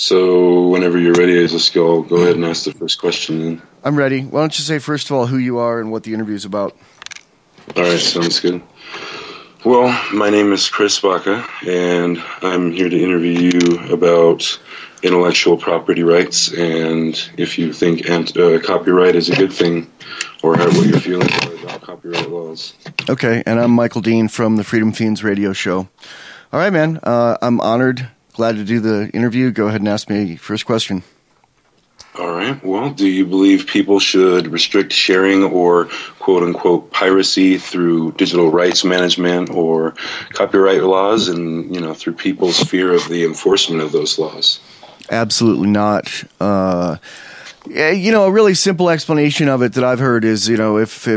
So whenever you're ready, just go ahead and ask the first question then. I'm ready. Why don't you say, first of all, who you are and what the interview is about? All right, sounds good. Well, my name is Chris Baca, and I'm here to interview you about intellectual property rights and if you think copyright is a good thing or what your feelings are about copyright laws. Okay, and I'm Michael Dean from the Freedom Fiends radio show. All right, man, I'm honored, glad to do the interview. Go ahead and ask me your first question. All right. Well, do you believe people should restrict sharing or quote-unquote piracy through digital rights management or copyright laws and, through people's fear of the enforcement of those laws? Absolutely not. A really simple explanation of it that I've heard is, if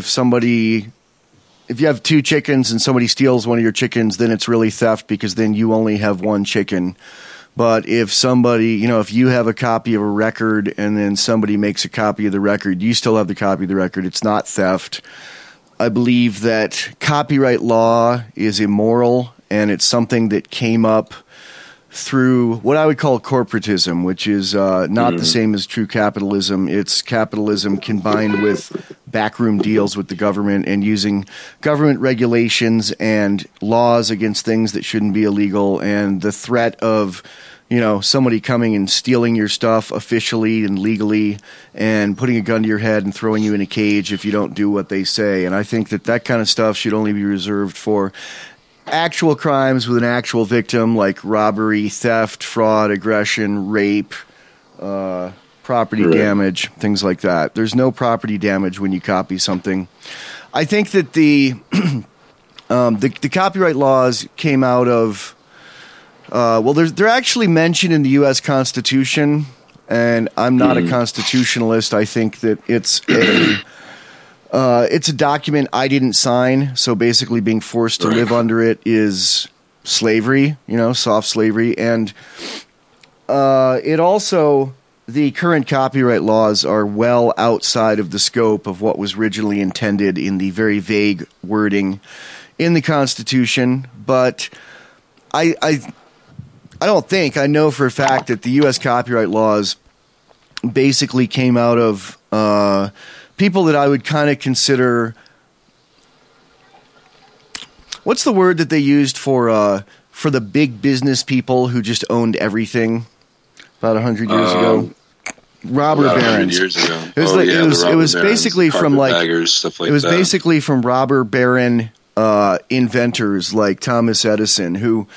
you have two chickens and somebody steals one of your chickens, then it's really theft because then you only have one chicken. But if somebody, if you have a copy of a record and then somebody makes a copy of the record, you still have the copy of the record. It's not theft. I believe that copyright law is immoral, and it's something that came up through what I would call corporatism, which is not the same as true capitalism. It's capitalism combined with backroom deals with the government and using government regulations and laws against things that shouldn't be illegal, and the threat of somebody coming and stealing your stuff officially and legally and putting a gun to your head and throwing you in a cage if you don't do what they say. And I think that kind of stuff should only be reserved for actual crimes with an actual victim, like robbery, theft, fraud, aggression, rape, property damage, things like that. There's no property damage when you copy something. I think that the copyright laws came out of they're actually mentioned in the U.S. Constitution, and I'm not a constitutionalist. I think that it's a document I didn't sign, so basically being forced to live under it is slavery, soft slavery. And it also, the current copyright laws are well outside of the scope of what was originally intended in the very vague wording in the Constitution. But I know for a fact that the U.S. copyright laws basically came out of people that I would kind of consider, what's the word that they used for the big business people who just owned everything about 100 years ago? Robber barons. Years ago. It was basically from baggers, stuff like that. Basically from robber baron inventors like Thomas Edison,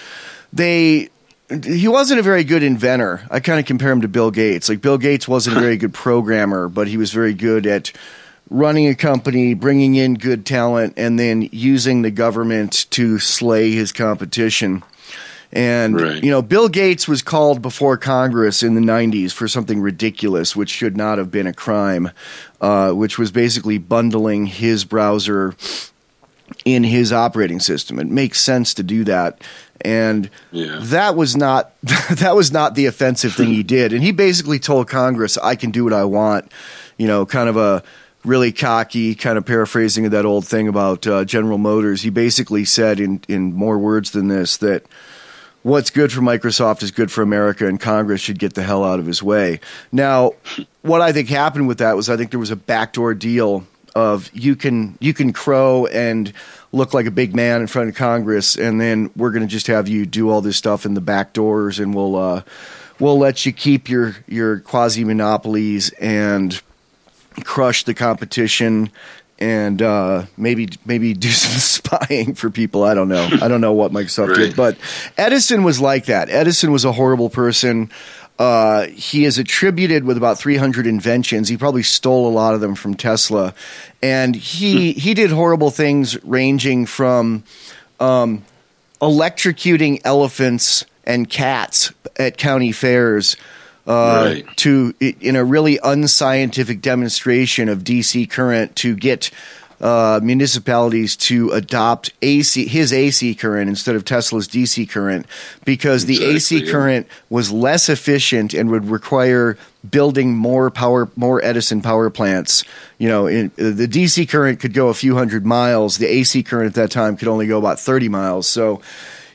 he wasn't a very good inventor. I kind of compare him to Bill Gates. Like, Bill Gates wasn't a very good programmer, but he was very good at running a company, bringing in good talent, and then using the government to slay his competition. And, Bill Gates was called before Congress in the 90s for something ridiculous, which should not have been a crime, which was basically bundling his browser in his operating system. It makes sense to do that. And that was not the offensive thing he did. And he basically told Congress, I can do what I want, kind of a really cocky, kind of paraphrasing of that old thing about General Motors. He basically said in more words than this that what's good for Microsoft is good for America, and Congress should get the hell out of his way. Now, what I think happened with that was I think there was a backdoor deal of you can crow and look like a big man in front of Congress, and then we're going to just have you do all this stuff in the back doors, and we'll let you keep your quasi monopolies and crush the competition, and maybe do some spying for people. I don't know what Microsoft did, but Edison was like that. Edison was a horrible person. He is attributed with about 300 inventions. He probably stole a lot of them from Tesla. And he did horrible things ranging from electrocuting elephants and cats at county fairs to in a really unscientific demonstration of DC current to get municipalities to adopt his AC current instead of Tesla's DC current, because the AC current was less efficient and would require building more Edison power plants. The DC current could go a few hundred miles. The AC current at that time could only go about 30 miles. So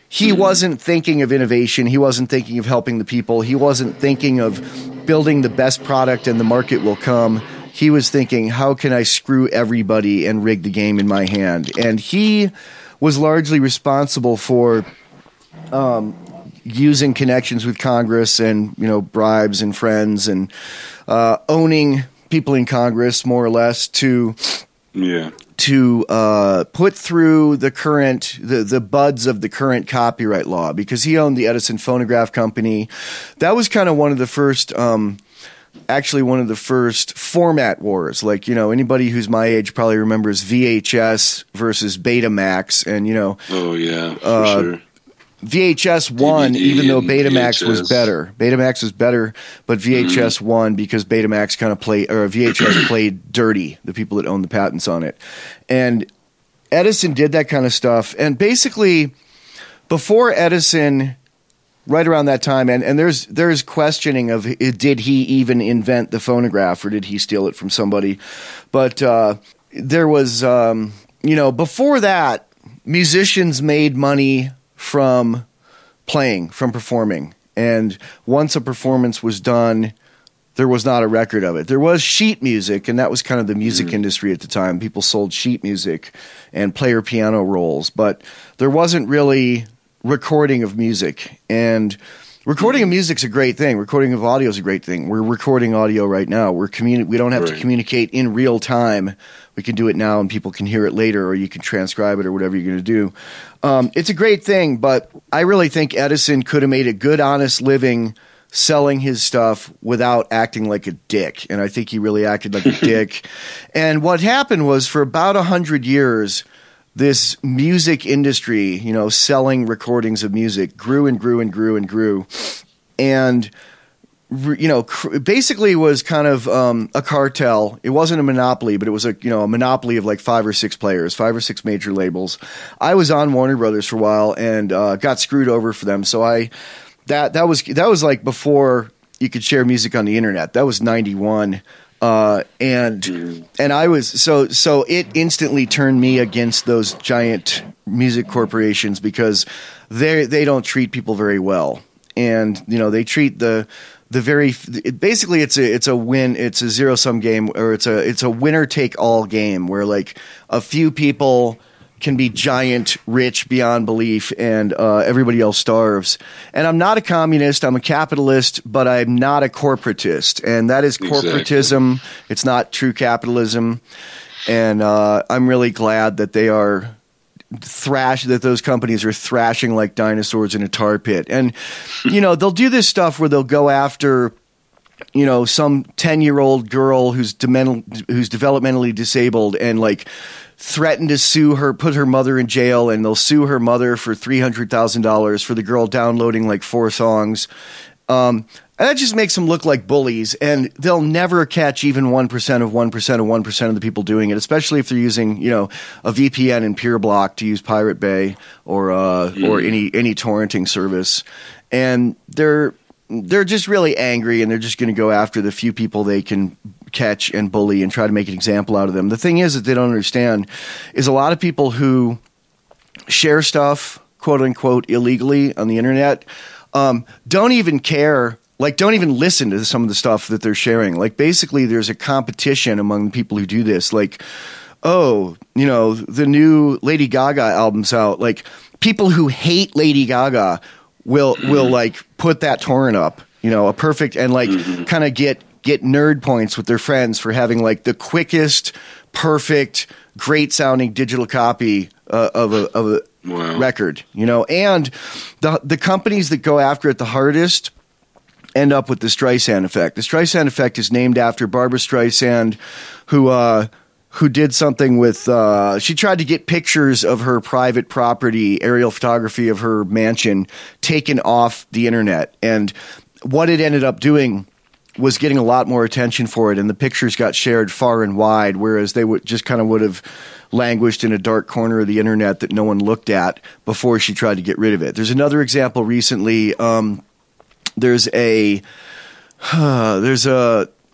he wasn't thinking of innovation. He wasn't thinking of helping the people. He wasn't thinking of building the best product and the market will come. He was thinking, how can I screw everybody and rig the game in my hand? And he was largely responsible for using connections with Congress and, bribes and friends and owning people in Congress, more or less, to put through the current the buds of the current copyright law, because he owned the Edison Phonograph Company. That was kind of one of the first format wars. Like, anybody who's my age probably remembers VHS versus Betamax, and oh yeah, for sure. VHS won, even though Betamax was better. Betamax was better, but VHS won because Betamax VHS played dirty, the people that owned the patents on it. And Edison did that kind of stuff. And basically, before Edison, right around that time, and there's questioning of, did he even invent the phonograph or did he steal it from somebody? But there was, before that, musicians made money from playing, from performing. And once a performance was done, there was not a record of it. There was sheet music, and that was kind of the music industry at the time. People sold sheet music and player piano rolls, but there wasn't really recording of music. And recording of music's a great thing. Recording of audio is a great thing. We're recording audio right now. We don't have to communicate in real time. We can do it now, and people can hear it later, or you can transcribe it, or whatever you're going to do. It's a great thing, but I really think Edison could have made a good, honest living selling his stuff without acting like a dick. And I think he really acted like a dick. And what happened was, for about 100 years, this music industry, selling recordings of music, grew and grew and grew and grew. And basically was kind of a cartel. It wasn't a monopoly, but it was a monopoly of like 5 or 6 players, 5 or 6 major labels. I was on Warner Brothers for a while and got screwed over for them. So that was like before you could share music on the internet. That was 91. And I was so it instantly turned me against those giant music corporations, because they don't treat people very well. And they treat basically it's a zero-sum game, or it's a winner-take-all game, where like a few people can be giant rich beyond belief, and everybody else starves. And I'm not a communist, I'm a capitalist, but I'm not a corporatist, and that is corporatism. Exactly. It's not true capitalism. And I'm really glad that they are that those companies are thrashing like dinosaurs in a tar pit. And they'll do this stuff where they'll go after some 10-year-old girl who's developmentally disabled, and like threaten to sue her, put her mother in jail, and they'll sue her mother for $300,000 for the girl downloading like 4 songs. And that just makes them look like bullies, and they'll never catch even 1% of 1% of 1% of the people doing it, especially if they're using, a VPN and PeerBlock to use Pirate Bay or any torrenting service. And they're just really angry, and they're just going to go after the few people they can catch and bully and try to make an example out of them. The thing is that they don't understand is a lot of people who share stuff, quote unquote, illegally on the internet, don't even care. Like, don't even listen to some of the stuff that they're sharing. Like, basically, there's a competition among people who do this. Like, the new Lady Gaga album's out. Like, people who hate Lady Gaga will like put that torrent up. A perfect, and like kind of get nerd points with their friends for having like the quickest, perfect, great sounding digital copy of a record. And the companies that go after it the hardest end up with the Streisand effect. The Streisand effect is named after Barbra Streisand, who did something with she tried to get pictures of her private property, aerial photography of her mansion, taken off the internet. And what it ended up doing was getting a lot more attention for it, and the pictures got shared far and wide, whereas they would have languished in a dark corner of the internet that no one looked at before she tried to get rid of it. There's another example recently. There's a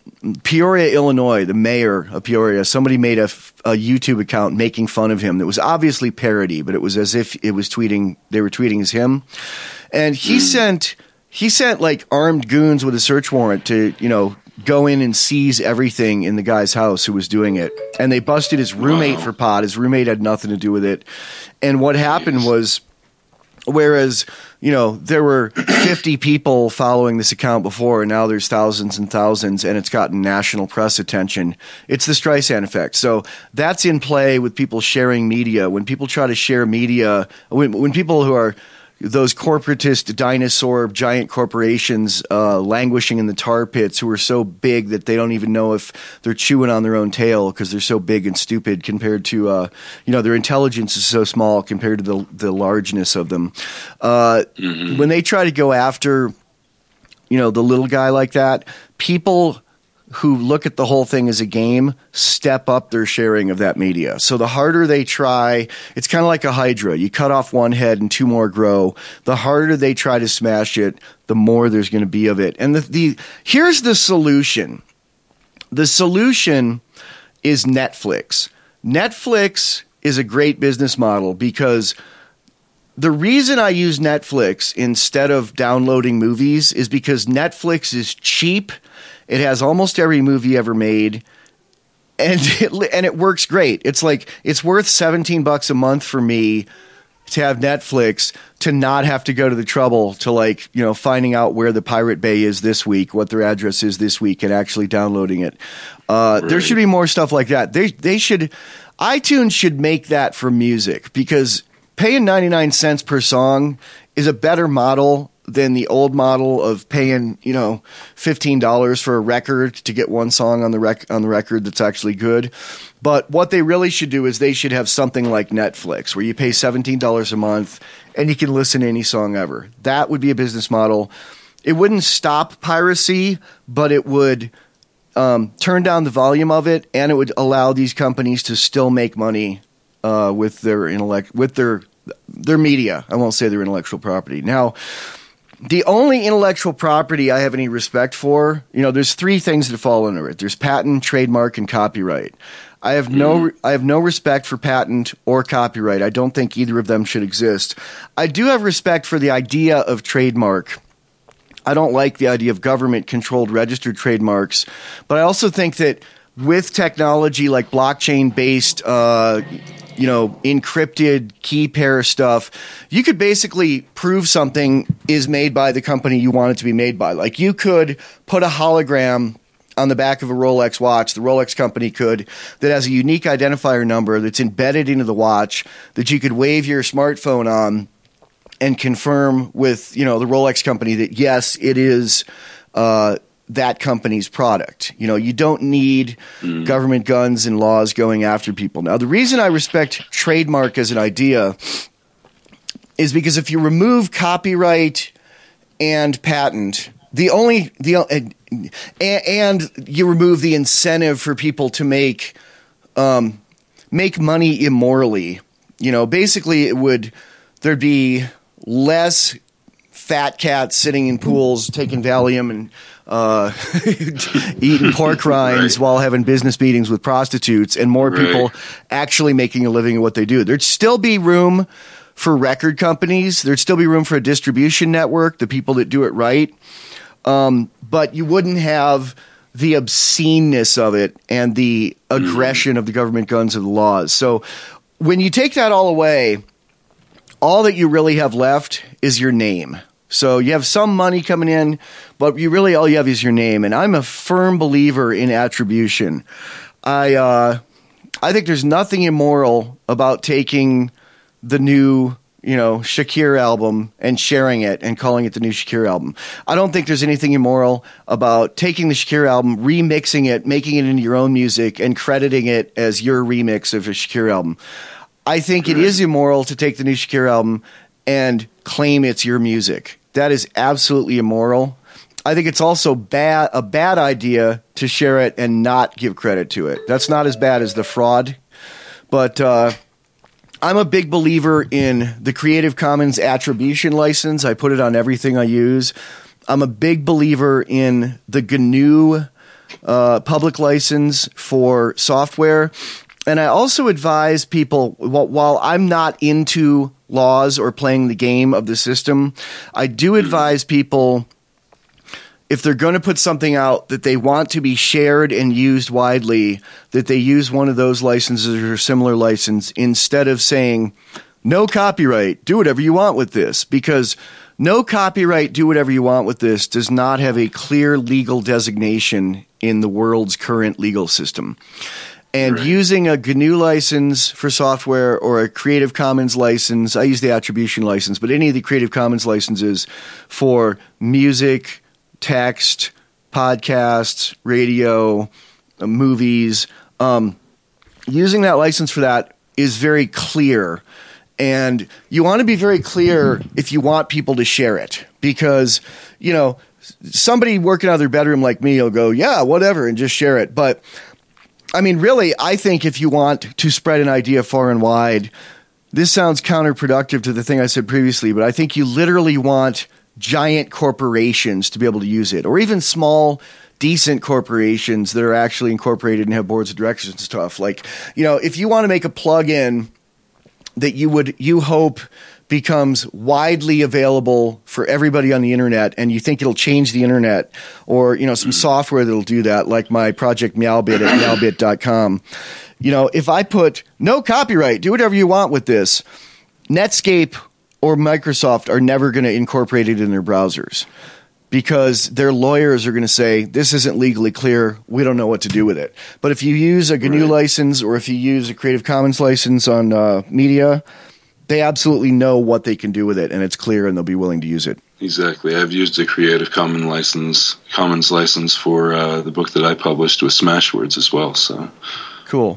Peoria, Illinois, the mayor of Peoria, somebody made a YouTube account making fun of him that was obviously parody, but it was as if it was they were tweeting as him. And he sent like armed goons with a search warrant to, go in and seize everything in the guy's house who was doing it. And they busted his roommate for pot. His roommate had nothing to do with it. And what happened was, whereas, there were 50 people following this account before, and now there's thousands and thousands, and it's gotten national press attention. It's the Streisand effect. So that's in play with people sharing media. When people try to share media, when people who are those corporatist dinosaur giant corporations languishing in the tar pits who are so big that they don't even know if they're chewing on their own tail because they're so big and stupid compared to, their intelligence is so small compared to the largeness of them. When they try to go after, the little guy like that, people who look at the whole thing as a game step up their sharing of that media. So the harder they try, it's kind of like a hydra. You cut off one head and two more grow. The harder they try to smash it, the more there's going to be of it. And here's the solution. The solution is Netflix. Netflix is a great business model because the reason I use Netflix instead of downloading movies is because Netflix is cheap. It has almost every movie ever made, and it works great. It's like it's worth $17 a month for me to have Netflix, to not have to go to the trouble to finding out where the Pirate Bay is this week, what their address is this week, and actually downloading it. Right. There should be more stuff like that. iTunes should make that for music, because paying 99 cents per song is a better model than the old model of paying, $15 for a record to get one song on the record that's actually good. But what they really should do is they should have something like Netflix, where you pay $17 a month and you can listen to any song ever. That would be a business model. It wouldn't stop piracy, but it would turn down the volume of it, and it would allow these companies to still make money with their their media. I won't say their intellectual property. Now, the only intellectual property I have any respect for, there's three things that fall under it. There's patent, trademark, and copyright. I have no respect for patent or copyright. I don't think either of them should exist. I do have respect for the idea of trademark. I don't like the idea of government-controlled registered trademarks, but I also think that with technology like blockchain-based encrypted key pair stuff, you could basically prove something is made by the company you want it to be made by. Like, you could put a hologram on the back of a Rolex watch, the Rolex company could, that has a unique identifier number that's embedded into the watch that you could wave your smartphone on and confirm with, the Rolex company that, yes, it is that company's product. You don't need government guns and laws going after people. Now, the reason I respect trademark as an idea is because if you remove copyright and patent, and you remove the incentive for people to make money immorally, basically there'd be less fat cats sitting in pools taking Valium and eating pork rinds while having business meetings with prostitutes, and more people actually making a living at what they do. There'd still be room for record companies. There'd still be room for a distribution network, the people that do it right. But you wouldn't have the obsceneness of it and the aggression of the government guns of the laws. So when you take that all away, all that you really have left is your name. So you have some money coming in, but all you have is your name. And I'm a firm believer in attribution. I think there's nothing immoral about taking the new, Shakir album and sharing it and calling it the new Shakir album. I don't think there's anything immoral about taking the Shakir album, remixing it, making it into your own music, and crediting it as your remix of a Shakir album. I think it is immoral to take the new Shakir album and claim it's your music. That is absolutely immoral. I think it's also a bad idea to share it and not give credit to it. That's not as bad as the fraud. But I'm a big believer in the Creative Commons attribution license. I put it on everything I use. I'm a big believer in the GNU public license for software. And I also advise people, while I'm not into laws or playing the game of the system, I do advise people, if they're going to put something out that they want to be shared and used widely, that they use one of those licenses or similar license instead of saying, no copyright, do whatever you want with this. Because no copyright, do whatever you want with this does not have a clear legal designation in the world's current legal system. And using a GNU license for software or a Creative Commons license, I use the attribution license, but any of the Creative Commons licenses for music, text, podcasts, radio, movies, using that license for that is very clear. And you want to be very clear if you want people to share it, because, you know, somebody working out of their bedroom like me will go, yeah, whatever, and just share it. But I mean, really, I think if you want to spread an idea far and wide, this sounds counterproductive to the thing I said previously, but I think you literally want giant corporations to be able to use it, or even small, decent corporations that are actually incorporated and have boards of directors and stuff. Like, you know, if you want to make a plugin that you hope becomes widely available for everybody on the internet, and you think it'll change the internet, or, you know, some software that'll do that, like my project Meowbit at meowbit.com. You know, if I put no copyright, do whatever you want with this, Netscape or Microsoft are never going to incorporate it in their browsers, because their lawyers are going to say, this isn't legally clear, we don't know what to do with it. But if you use a GNU license, or if you use a Creative Commons license on media, they absolutely know what they can do with it, and it's clear, and they'll be willing to use it. Exactly. I've used a Creative Commons license for the book that I published with Smashwords as well. So cool.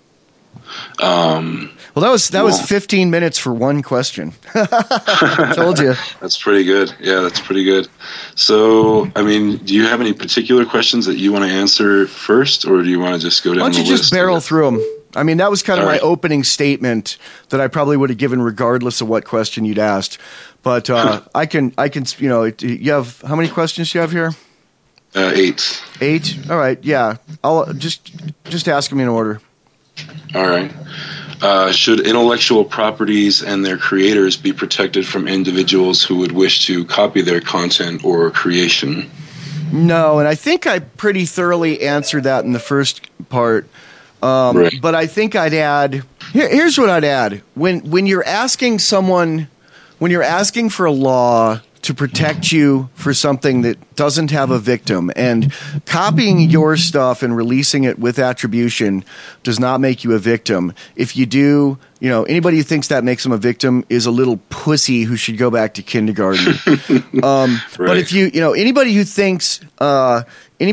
Well, that was 15 minutes for one question. I told you. That's pretty good. Yeah, that's pretty good. So, I mean, do you have any particular questions that you want to answer first, or do you want to just go down the list? Why don't you just barrel through them? I mean, that was kind of my opening statement that I probably would have given regardless of what question you'd asked. But I can, you know, you have, how many questions do you have here? 8. 8? All right. Yeah. I'll just ask them in order. All right. Should intellectual properties and their creators be protected from individuals who would wish to copy their content or creation? No, and I think I pretty thoroughly answered that in the first part. But I think I'd add, here's what I'd add. When you're asking someone, when you're asking for a law to protect you for something that doesn't have a victim, and copying your stuff and releasing it with attribution does not make you a victim. If you do, you know, anybody who thinks that makes them a victim is a little pussy who should go back to kindergarten. But if you know, anybody who thinks that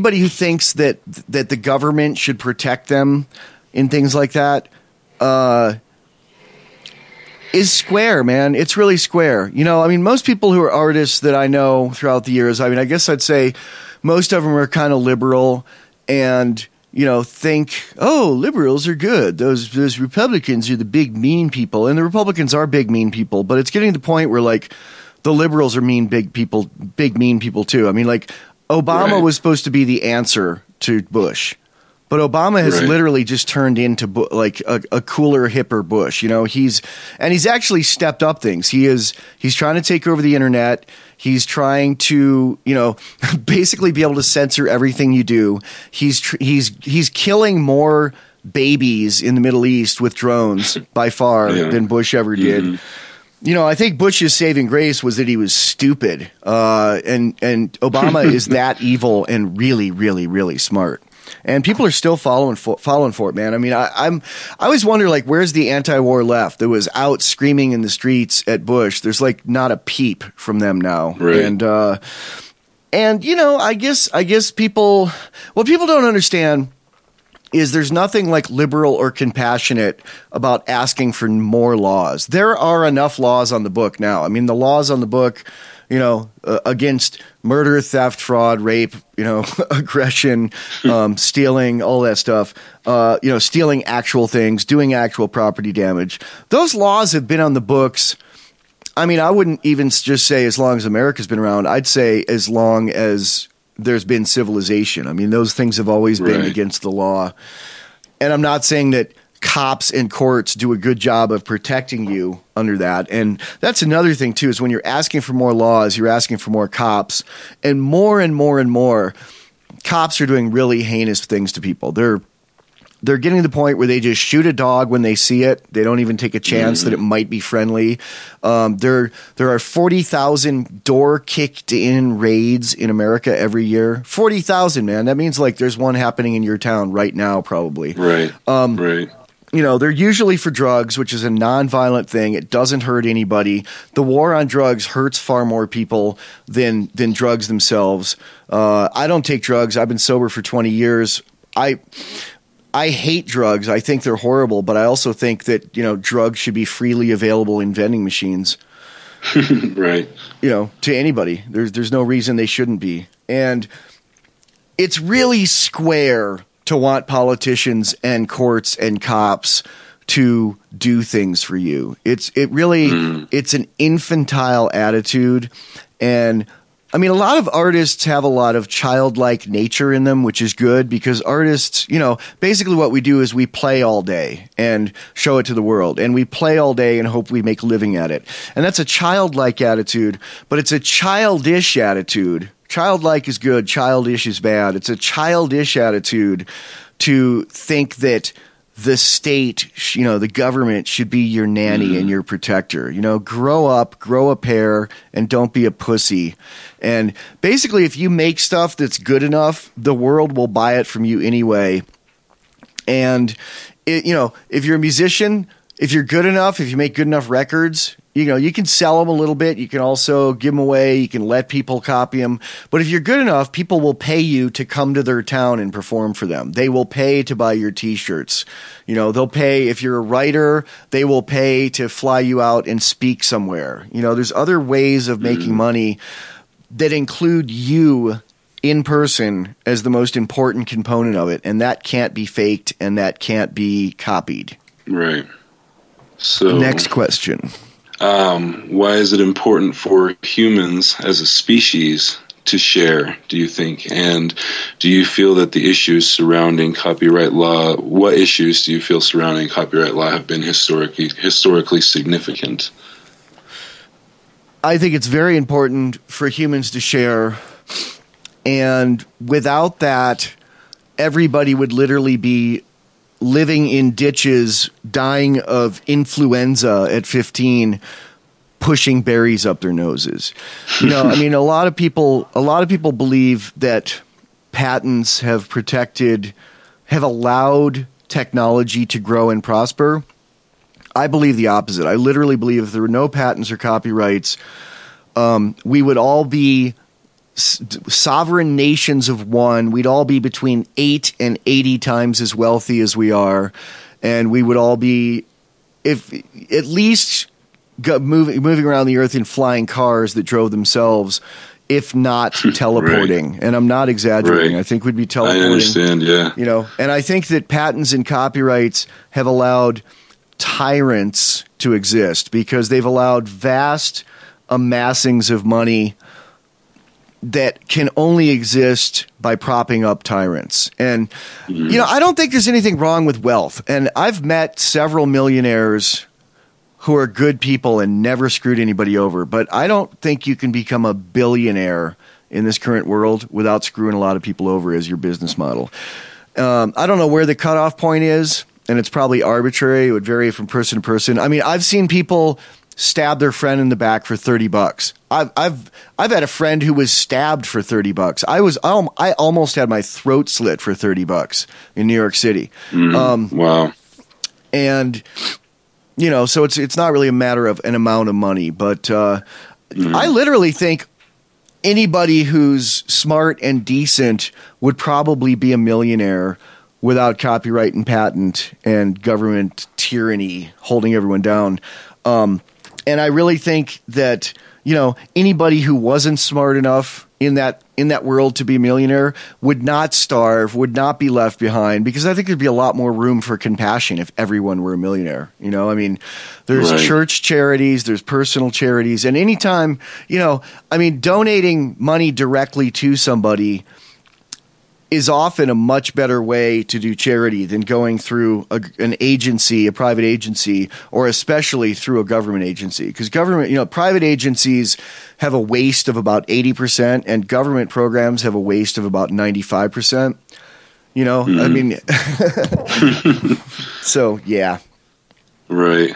the government should protect them in things like that, is square, man. It's really square. You know, I mean, most people who are artists that I know throughout the years, I mean, I guess I'd say most of them are kind of liberal and, you know, think, oh, liberals are good. Those Republicans are the big mean people. And the Republicans are big mean people, but it's getting to the point where, like, the liberals are big mean people too. I mean, like, Obama was supposed to be the answer to Bush. But Obama has literally just turned into like a cooler, hipper Bush. You know, he's actually stepped up things. He's trying to take over the internet. He's trying to, you know, basically be able to censor everything you do. He's killing more babies in the Middle East with drones by far than Bush ever did. Mm-hmm. You know, I think Bush's saving grace was that he was stupid, and Obama is that evil and really, really, really smart. And people are still following for it, man. I mean, I always wonder, like, where's the anti-war left that was out screaming in the streets at Bush? There's like not a peep from them now. Right. And you know, I guess people, what people don't understand is there's nothing like liberal or compassionate about asking for more laws. There are enough laws on the book now. I mean, the laws on the book, you know, against murder, theft, fraud, rape, you know, aggression, stealing, all that stuff, you know, stealing actual things, doing actual property damage. Those laws have been on the books. I mean, I wouldn't even just say as long as America's been around. I'd say as long as there's been civilization. I mean, those things have always been against the law. And I'm not saying that cops and courts do a good job of protecting you under that. And that's another thing, too, is when you're asking for more laws, you're asking for more cops. And more and more and more, cops are doing really heinous things to people. They're getting to the point where they just shoot a dog when they see it. They don't even take a chance that it might be friendly. There are 40,000 door-kicked-in raids in America every year. 40,000, man. That means like there's one happening in your town right now, probably. Right. Right. You know, they're usually for drugs, which is a nonviolent thing. It doesn't hurt anybody. The war on drugs hurts far more people than drugs themselves. I don't take drugs. I've been sober for 20 years. I hate drugs. I think they're horrible, but I also think that, you know, drugs should be freely available in vending machines. Right. You know, to anybody. There's no reason they shouldn't be. And it's really square to want politicians and courts and cops to do things for you. It's an infantile attitude. And I mean, a lot of artists have a lot of childlike nature in them, which is good because artists, you know, basically what we do is we play all day and show it to the world. And we play all day and hope we make a living at it. And that's a childlike attitude, but it's a childish attitude. Childlike is good, childish is bad. It's a childish attitude to think that the state, you know, the government should be your nanny and your protector. You know, grow up, grow a pair, and don't be a pussy. And basically, if you make stuff that's good enough, the world will buy it from you anyway. And, you know, if you're a musician, if you're good enough, if you make good enough records, you know, you can sell them a little bit. You can also give them away. You can let people copy them. But if you're good enough, people will pay you to come to their town and perform for them. They will pay to buy your T-shirts. You know, they'll pay if you're a writer. They will pay to fly you out and speak somewhere. You know, there's other ways of making money that include you in person as the most important component of it. And that can't be faked and that can't be copied. Right. So next question. Why is it important for humans as a species to share, do you think? And do you feel that the issues surrounding copyright law, what issues do you feel surrounding copyright law have been historically significant? I think it's very important for humans to share. And without that, everybody would literally be living in ditches, dying of influenza at 15, pushing berries up their noses. You know, I mean, a lot of people believe that patents have allowed technology to grow and prosper. I believe the opposite. I literally believe if there were no patents or copyrights, we would all be sovereign nations of one. We'd all be between 8 and 80 times as wealthy as we are, and we would all be, if at least moving around the earth in flying cars that drove themselves, if not teleporting. Right. And I'm not exaggerating. Right. I think we'd be teleporting. I understand, yeah. You know, and I think that patents and copyrights have allowed tyrants to exist because they've allowed vast amassings of money that can only exist by propping up tyrants. And, you know, I don't think there's anything wrong with wealth. And I've met several millionaires who are good people and never screwed anybody over. But I don't think you can become a billionaire in this current world without screwing a lot of people over as your business model. I don't know where the cutoff point is, and it's probably arbitrary. It would vary from person to person. I mean, I've seen people stab their friend in the back for $30. I've had a friend who was stabbed for $30. I almost had my throat slit for $30 in New York City. Wow. And you know, so it's not really a matter of an amount of money, but I literally think anybody who's smart and decent would probably be a millionaire without copyright and patent and government tyranny holding everyone down. And I really think that, you know, anybody who wasn't smart enough in that world to be a millionaire would not starve, would not be left behind, because I think there'd be a lot more room for compassion if everyone were a millionaire. You know, I mean, there's Right. church charities, there's personal charities, and anytime, you know, I mean, donating money directly to somebody is often a much better way to do charity than going through an agency, a private agency, or especially through a government agency. Because government, you know, private agencies have a waste of about 80%, and government programs have a waste of about 95%. You know, I mean, so yeah. Right.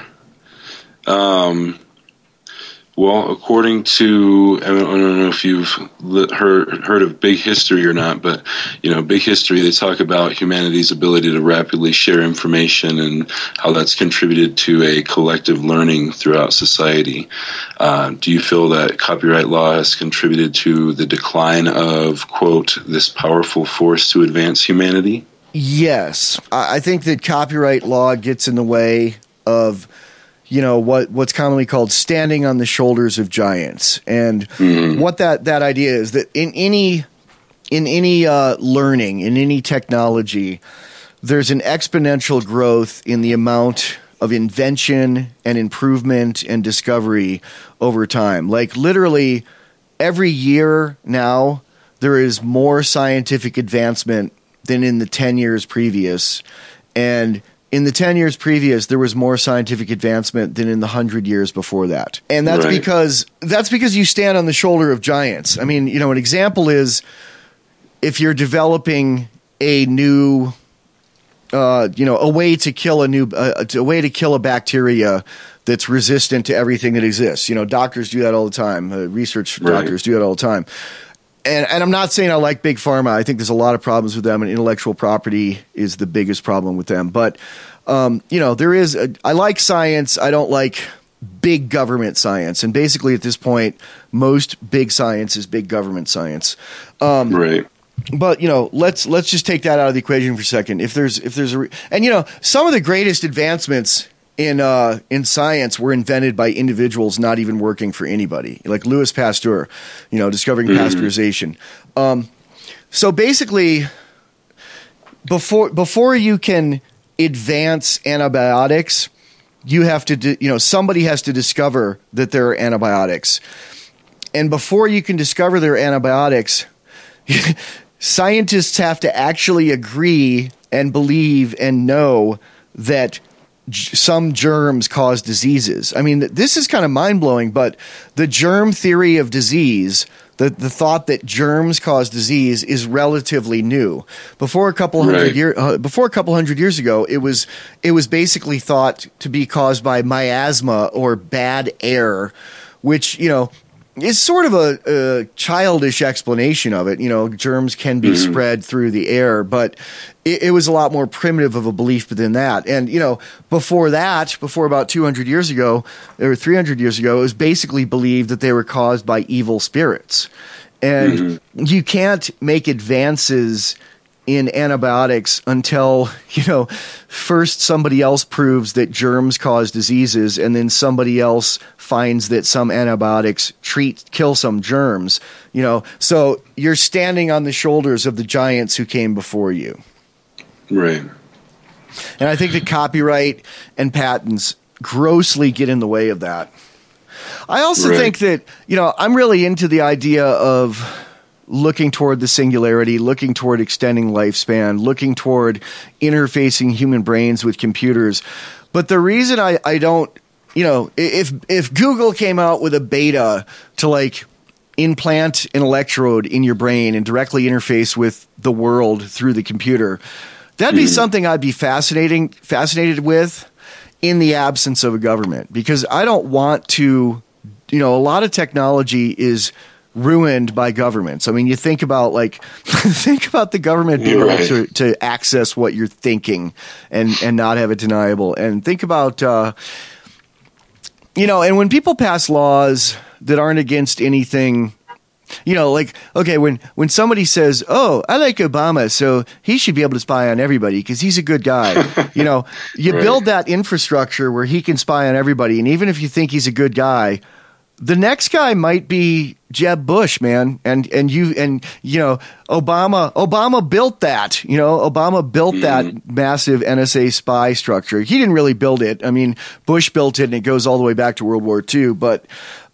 Well, according to, I don't know if you've heard of Big History or not, but, you know, Big History, they talk about humanity's ability to rapidly share information and how that's contributed to a collective learning throughout society. Do you feel that copyright law has contributed to the decline of, quote, this powerful force to advance humanity? Yes. I think that copyright law gets in the way of, you know, what's commonly called standing on the shoulders of giants. And what that idea is, that in any learning, in any technology, there's an exponential growth in the amount of invention and improvement and discovery over time. Like literally every year now, there is more scientific advancement than in the 10 years previous. And in the 10 years previous, there was more scientific advancement than in the 100 years before that. And that's Right. because you stand on the shoulder of giants. I mean, you know, an example is if you're developing a new, a way to kill a bacteria that's resistant to everything that exists. You know, doctors do that all the time. Research Right. doctors do that all the time. And I'm not saying I like Big Pharma. I think there's a lot of problems with them, and intellectual property is the biggest problem with them. But, you know, I like science. I don't like big government science. And basically at this point, most big science is big government science. Right. But, you know, let's just take that out of the equation for a second. And, you know, some of the greatest advancements in science were invented by individuals not even working for anybody, like Louis Pasteur, you know, discovering pasteurization. So basically, before you can advance antibiotics, you have to somebody has to discover that there are antibiotics, and before you can discover there are antibiotics, scientists have to actually agree and believe and know that some germs cause diseases. I mean, this is kind of mind-blowing, but the germ theory of disease, the thought that germs cause disease, is relatively new. Before a couple hundred years ago, it was basically thought to be caused by miasma or bad air, which, you know, is sort of a childish explanation of it. You know, germs can be spread through the air, but it was a lot more primitive of a belief than that. And, you know, before about 200 years ago or 300 years ago, it was basically believed that they were caused by evil spirits. And you can't make advances in antibiotics until, you know, first somebody else proves that germs cause diseases, and then somebody else finds that some antibiotics kill some germs, you know. So you're standing on the shoulders of the giants who came before you. Right. And I think that copyright and patents grossly get in the way of that. I also think that, you know, I'm really into the idea of looking toward the singularity, looking toward extending lifespan, looking toward interfacing human brains with computers. But the reason I don't, you know, if Google came out with a beta to like implant an electrode in your brain and directly interface with the world through the computer, that'd be something I'd be fascinated with in the absence of a government, because I don't want to, you know, a lot of technology is ruined by governments. I mean, you think about the government being able to access what you're thinking and not have it deniable. And think about, you know, and when people pass laws that aren't against anything, you know, like, okay, when somebody says, "Oh, I like Obama, so he should be able to spy on everybody because he's a good guy," you know, you build that infrastructure where he can spy on everybody, and even if you think he's a good guy, the next guy might be Jeb Bush, man. And Obama built that, Obama built that massive NSA spy structure. He didn't really build it. I mean, Bush built it, and it goes all the way back to World War II, but,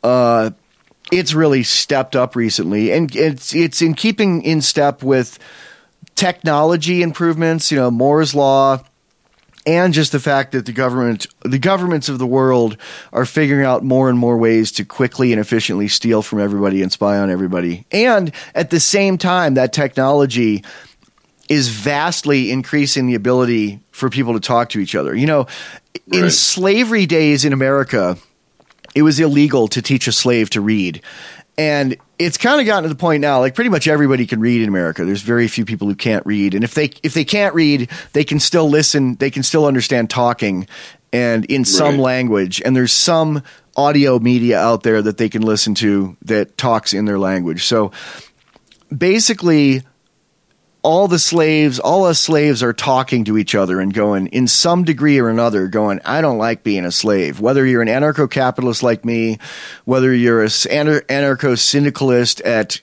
it's really stepped up recently, and it's in keeping in step with technology improvements, Moore's law, and just the fact that the governments of the world are figuring out more and more ways to quickly and efficiently steal from everybody and spy on everybody. And at the same time, that technology is vastly increasing the ability for people to talk to each other. In slavery days in America, it was illegal to teach a slave to read. And it's kind of gotten to the point now, like pretty much everybody can read in America. There's very few people who can't read. And if they can't read, they can still listen. They can still understand talking and in some language. And there's some audio media out there that they can listen to that talks in their language. So basically, all us slaves are talking to each other and going, in some degree or another, going, I don't like being a slave. Whether you're an anarcho-capitalist like me, whether you're an anarcho-syndicalist at,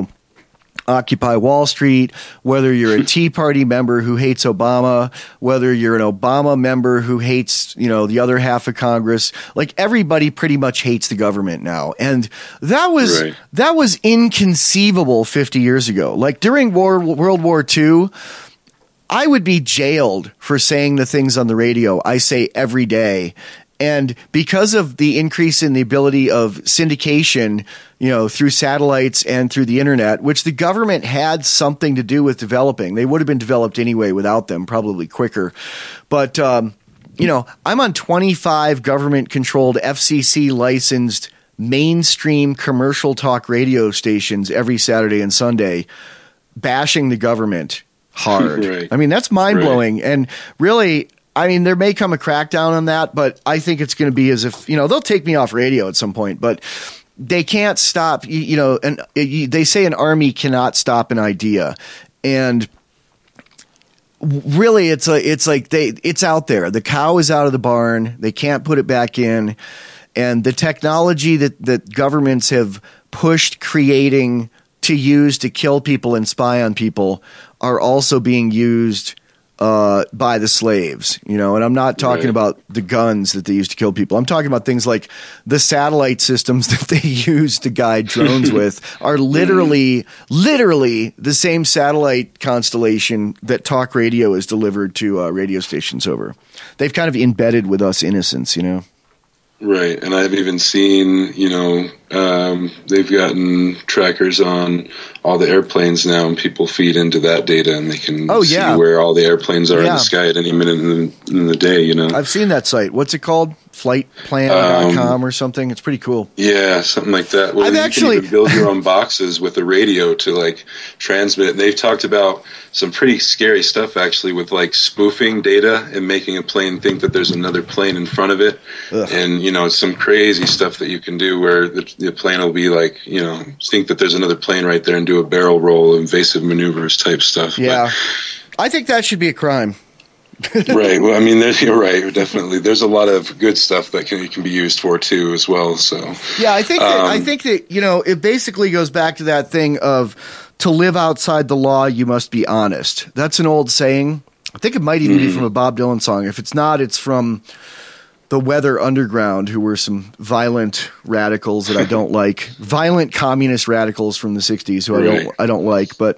Occupy Wall Street, whether you're a Tea Party member who hates Obama, whether you're an Obama member who hates, the other half of Congress, like everybody pretty much hates the government now. And that was inconceivable 50 years ago. Like during World War II, I would be jailed for saying the things on the radio I say every day. And because of the increase in the ability of syndication, through satellites and through the internet, which the government had something to do with developing, they would have been developed anyway without them, probably quicker. But, I'm on 25 government-controlled, FCC-licensed mainstream commercial talk radio stations every Saturday and Sunday, bashing the government hard. Right. I mean, that's mind-blowing. Right. And really, there may come a crackdown on that, but I think it's going to be as if, they'll take me off radio at some point, but they can't stop, and they say an army cannot stop an idea. And really it's out there. The cow is out of the barn. They can't put it back in. And the technology that governments have pushed creating to use to kill people and spy on people are also being used by the slaves, and I'm not talking about the guns that they used to kill people. I'm talking about things like the satellite systems that they use to guide drones with are literally the same satellite constellation that talk radio is delivered to radio stations over. They've kind of embedded with us innocents, Right, and I've even seen, they've gotten trackers on all the airplanes now, and people feed into that data, and they can see where all the airplanes are in the sky at any minute in the day, I've seen that site. What's it called? Flightplan.com or something? It's pretty cool. Yeah, something like that. Well, you can even build your own boxes with a radio to, transmit it. And they've talked about some pretty scary stuff, actually, with, spoofing data and making a plane think that there's another plane in front of it. Ugh. And, some crazy stuff that you can do where the plane will be think that there's another plane right there and do a barrel roll, invasive maneuvers type stuff. Yeah. I think that should be a crime. Right. Well, you're right. Definitely. There's a lot of good stuff that can be used for too, as well. So yeah, I think that it basically goes back to that thing of to live outside the law, you must be honest. That's an old saying. I think it might even be from a Bob Dylan song. If it's not, it's from the Weather Underground, who were some violent radicals that I don't like, violent communist radicals from the 60s who I don't like, but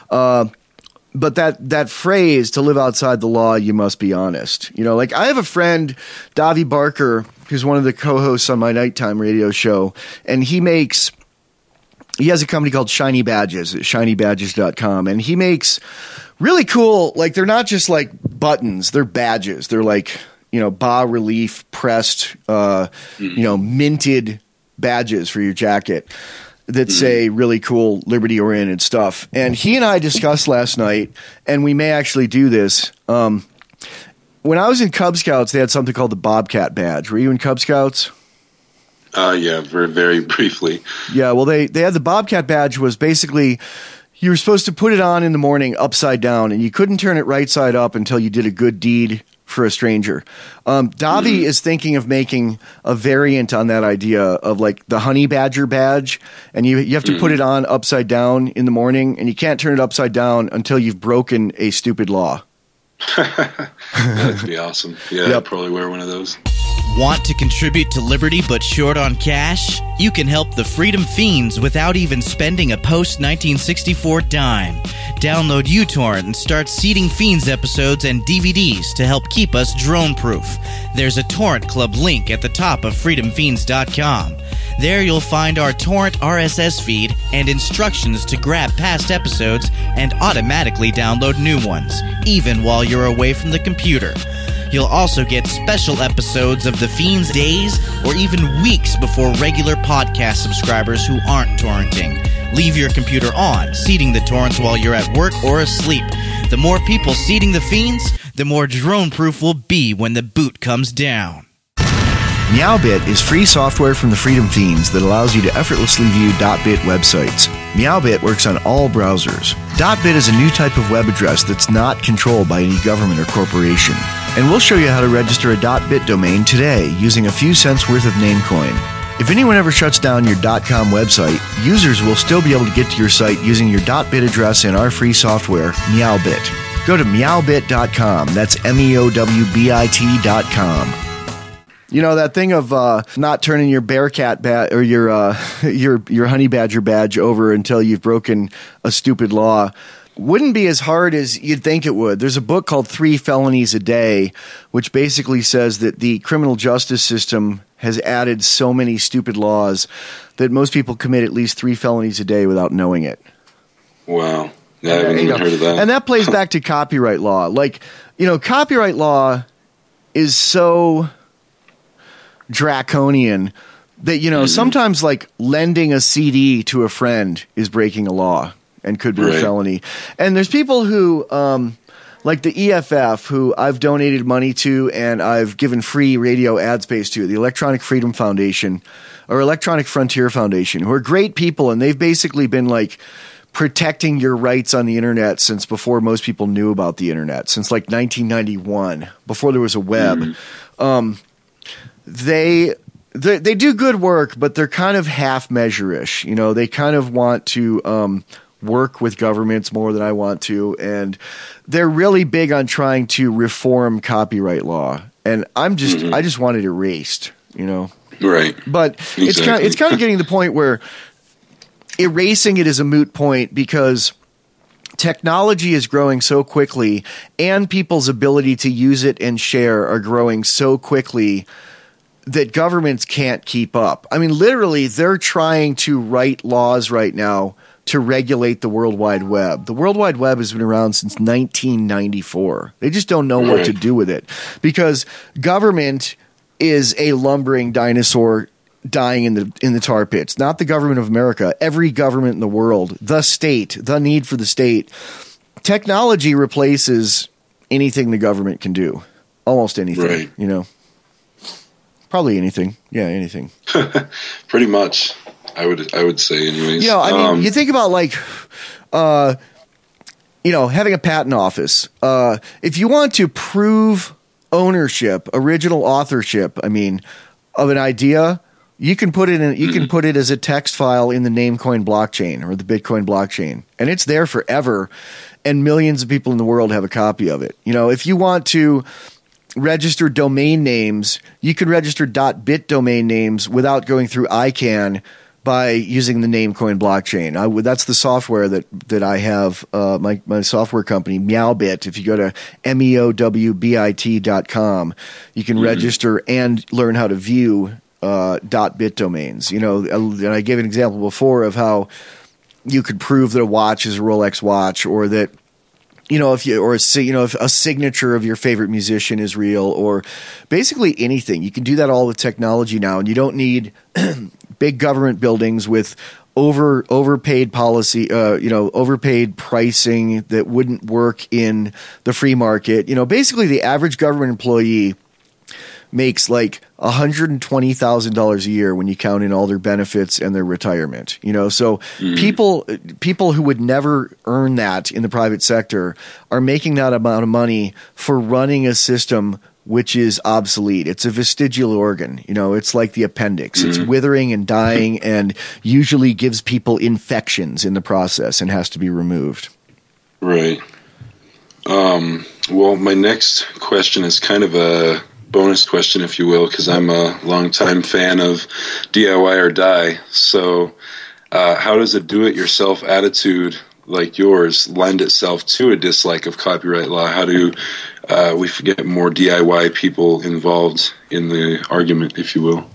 that phrase, to live outside the law, you must be honest. I have a friend, Davi Barker, who's one of the co-hosts on my nighttime radio show, and he has a company called Shiny Badges at shinybadges.com, and he makes really cool, they're not just buttons, they're badges. They're bas relief pressed, minted badges for your jacket that say really cool liberty-oriented stuff. And he and I discussed last night, and we may actually do this. When I was in Cub Scouts, they had something called the Bobcat badge. Were you in Cub Scouts? Yeah, very, very briefly. Yeah, well, they had the Bobcat badge was basically you were supposed to put it on in the morning upside down, and you couldn't turn it right side up until you did a good deed for a stranger. Davi is thinking of making a variant on that idea of like the honey badger badge, and you have to put it on upside down in the morning, and you can't turn it upside down until you've broken a stupid law. That'd be awesome. Yeah, I'd probably wear one of those. Want to contribute to Liberty but short on cash? You can help the Freedom Fiends without even spending a post-1964 dime. Download uTorrent and start seeding Fiends episodes and DVDs to help keep us drone-proof. There's a Torrent Club link at the top of freedomfiends.com. There you'll find our torrent RSS feed and instructions to grab past episodes and automatically download new ones, even while you're away from the computer. You'll also get special episodes of The Fiends days or even weeks before regular podcast subscribers who aren't torrenting. Leave your computer on, seeding the torrents while you're at work or asleep. The more people seeding The Fiends, the more drone-proof we'll be when the boot comes down. Meowbit is free software from the Freedom Fiends that allows you to effortlessly view .bit websites. Meowbit works on all browsers. .bit is a new type of web address that's not controlled by any government or corporation. And we'll show you how to register a .bit domain today using a few cents worth of Namecoin. If anyone ever shuts down your .com website, users will still be able to get to your site using your .bit address in our free software, Meowbit. Go to meowbit.com. That's meowbit.com. You know, that thing of not turning your Bearcat badge or your honey badger badge over until you've broken a stupid law wouldn't be as hard as you'd think it would. There's a book called 3 Felonies a Day, which basically says that the criminal justice system has added so many stupid laws that most people commit at least 3 felonies a day without knowing it. Wow. I haven't even heard of that. And that plays back to copyright law. Like, you know, copyright law is so draconian that, you know, sometimes like lending a CD to a friend is breaking a law and could be a felony. And there's people who, like the EFF, who I've donated money to and I've given free radio ad space to, the Electronic Freedom Foundation or Electronic Frontier Foundation, who are great people, and they've basically been like protecting your rights on the internet since before most people knew about the internet, since like 1991, before there was a web. They do good work, but they're kind of half measure-ish. You know, they kind of want to work with governments more than I want to, and they're really big on trying to reform copyright law. And I just want it erased, you know. Right. But exactly. it's kind of getting to the point where erasing it is a moot point because technology is growing so quickly and people's ability to use it and share are growing so quickly that governments can't keep up. I mean, literally, they're trying to write laws right now to regulate the World Wide Web. The World Wide Web has been around since 1994. They just don't know what to do with it because government is a lumbering dinosaur dying in the tar pits. Not the government of America. Every government in the world, the state, the need for the state. Technology replaces anything the government can do. Almost anything, you know. Probably anything. Yeah, anything. Pretty much, I would say anyways. You know, I mean, you think about like, you know, having a patent office. If you want to prove ownership, original authorship, I mean, of an idea, you can put it in. You can put it as a text file in the Namecoin blockchain or the Bitcoin blockchain, and it's there forever. And millions of people in the world have a copy of it. You know, if you want to register domain names, you can register .bit domain names without going through ICANN by using the Namecoin blockchain. That's the software that I have, my software company, Meowbit. If you go to meowbit.com, you can register and learn how to view .bit domains. You know, and I gave an example before of how you could prove that a watch is a Rolex watch, or that, you know, if a signature of your favorite musician is real, or basically anything. You can do that all with technology now, and you don't need big government buildings with overpaid policy, overpaid pricing that wouldn't work in the free market. You know, basically the average government employee makes like $120,000 a year when you count in all their benefits and their retirement. So people who would never earn that in the private sector are making that amount of money for running a system which is obsolete. It's a vestigial organ. It's like the appendix. It's withering and dying and usually gives people infections in the process and has to be removed. Right. Well, my next question is kind of a bonus question, if you will, because I'm a longtime fan of DIY or die. So how does a do-it-yourself attitude like yours lend itself to a dislike of copyright law? How do we get more DIY people involved in the argument, if you will?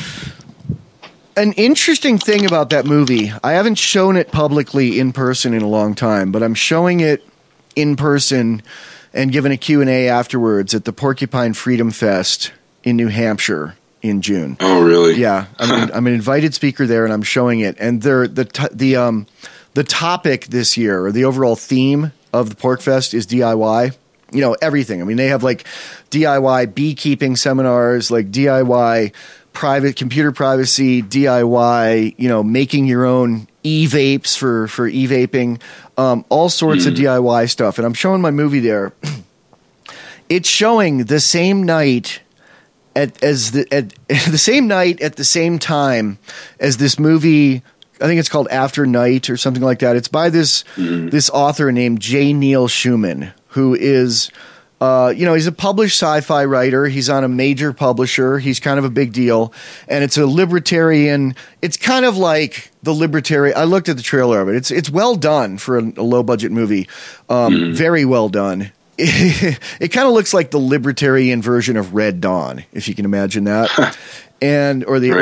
An interesting thing about that movie, I haven't shown it publicly in person in a long time, but I'm showing it in person and given a Q&A afterwards at the Porcupine Freedom Fest in New Hampshire in June. Oh, really? Yeah, I'm an invited speaker there, and I'm showing it. And the topic this year, or the overall theme of the Pork Fest, is DIY. Everything. I mean, they have like DIY beekeeping seminars, like DIY private computer privacy, DIY, making your own e-vapes for e-vaping, all sorts of DIY stuff. And I'm showing my movie there. It's showing the same night at the same time as this movie. I think it's called After Night or something like that. It's by this author named J. Neil Schumann, who is he's a published sci-fi writer. He's on a major publisher. He's kind of a big deal. And it's a libertarian. It's kind of like the libertarian. I looked at the trailer of it. It's well done for a low-budget movie. Very well done. It kind of looks like the libertarian version of Red Dawn, if you can imagine that. Or the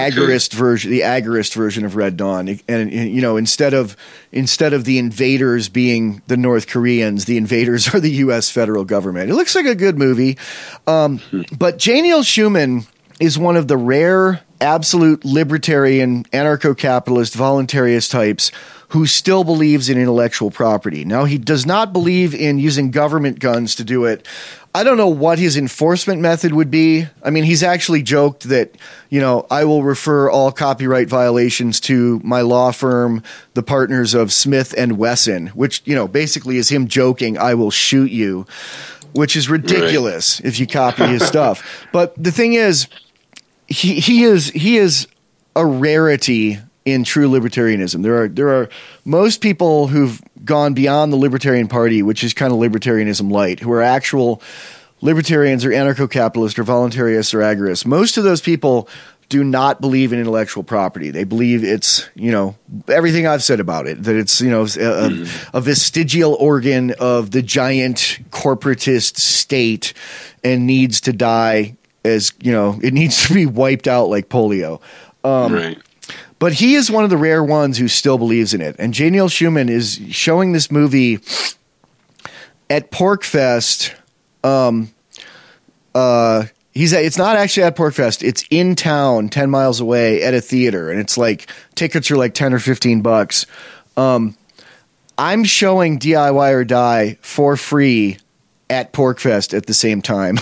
agorist version of Red Dawn, and instead of the invaders being the North Koreans, the invaders are the U.S. federal government. It looks like a good movie, but J. Neil Schumann is one of the rare absolute libertarian, anarcho-capitalist, voluntarist types who still believes in intellectual property. Now, he does not believe in using government guns to do it. I don't know what his enforcement method would be. I mean, he's actually joked that, I will refer all copyright violations to my law firm, the partners of Smith and Wesson, which, basically is him joking, I will shoot you, which is ridiculous if you copy his stuff. But the thing is, he is a rarity in true libertarianism. There are most people who've gone beyond the Libertarian Party, which is kind of libertarianism light, who are actual libertarians or anarcho-capitalists or voluntarists or agorists. Most of those people do not believe in intellectual property. They believe it's, everything I've said about it, that it's, a vestigial organ of the giant corporatist state and needs to die as, it needs to be wiped out like polio. Right. But he is one of the rare ones who still believes in it. And J. Neil Schumann is showing this movie at PorcFest. It's not actually at PorcFest. It's in town, 10 miles away at a theater. And it's like, tickets are like 10 or 15 bucks. I'm showing DIY or Die for free at PorcFest at the same time.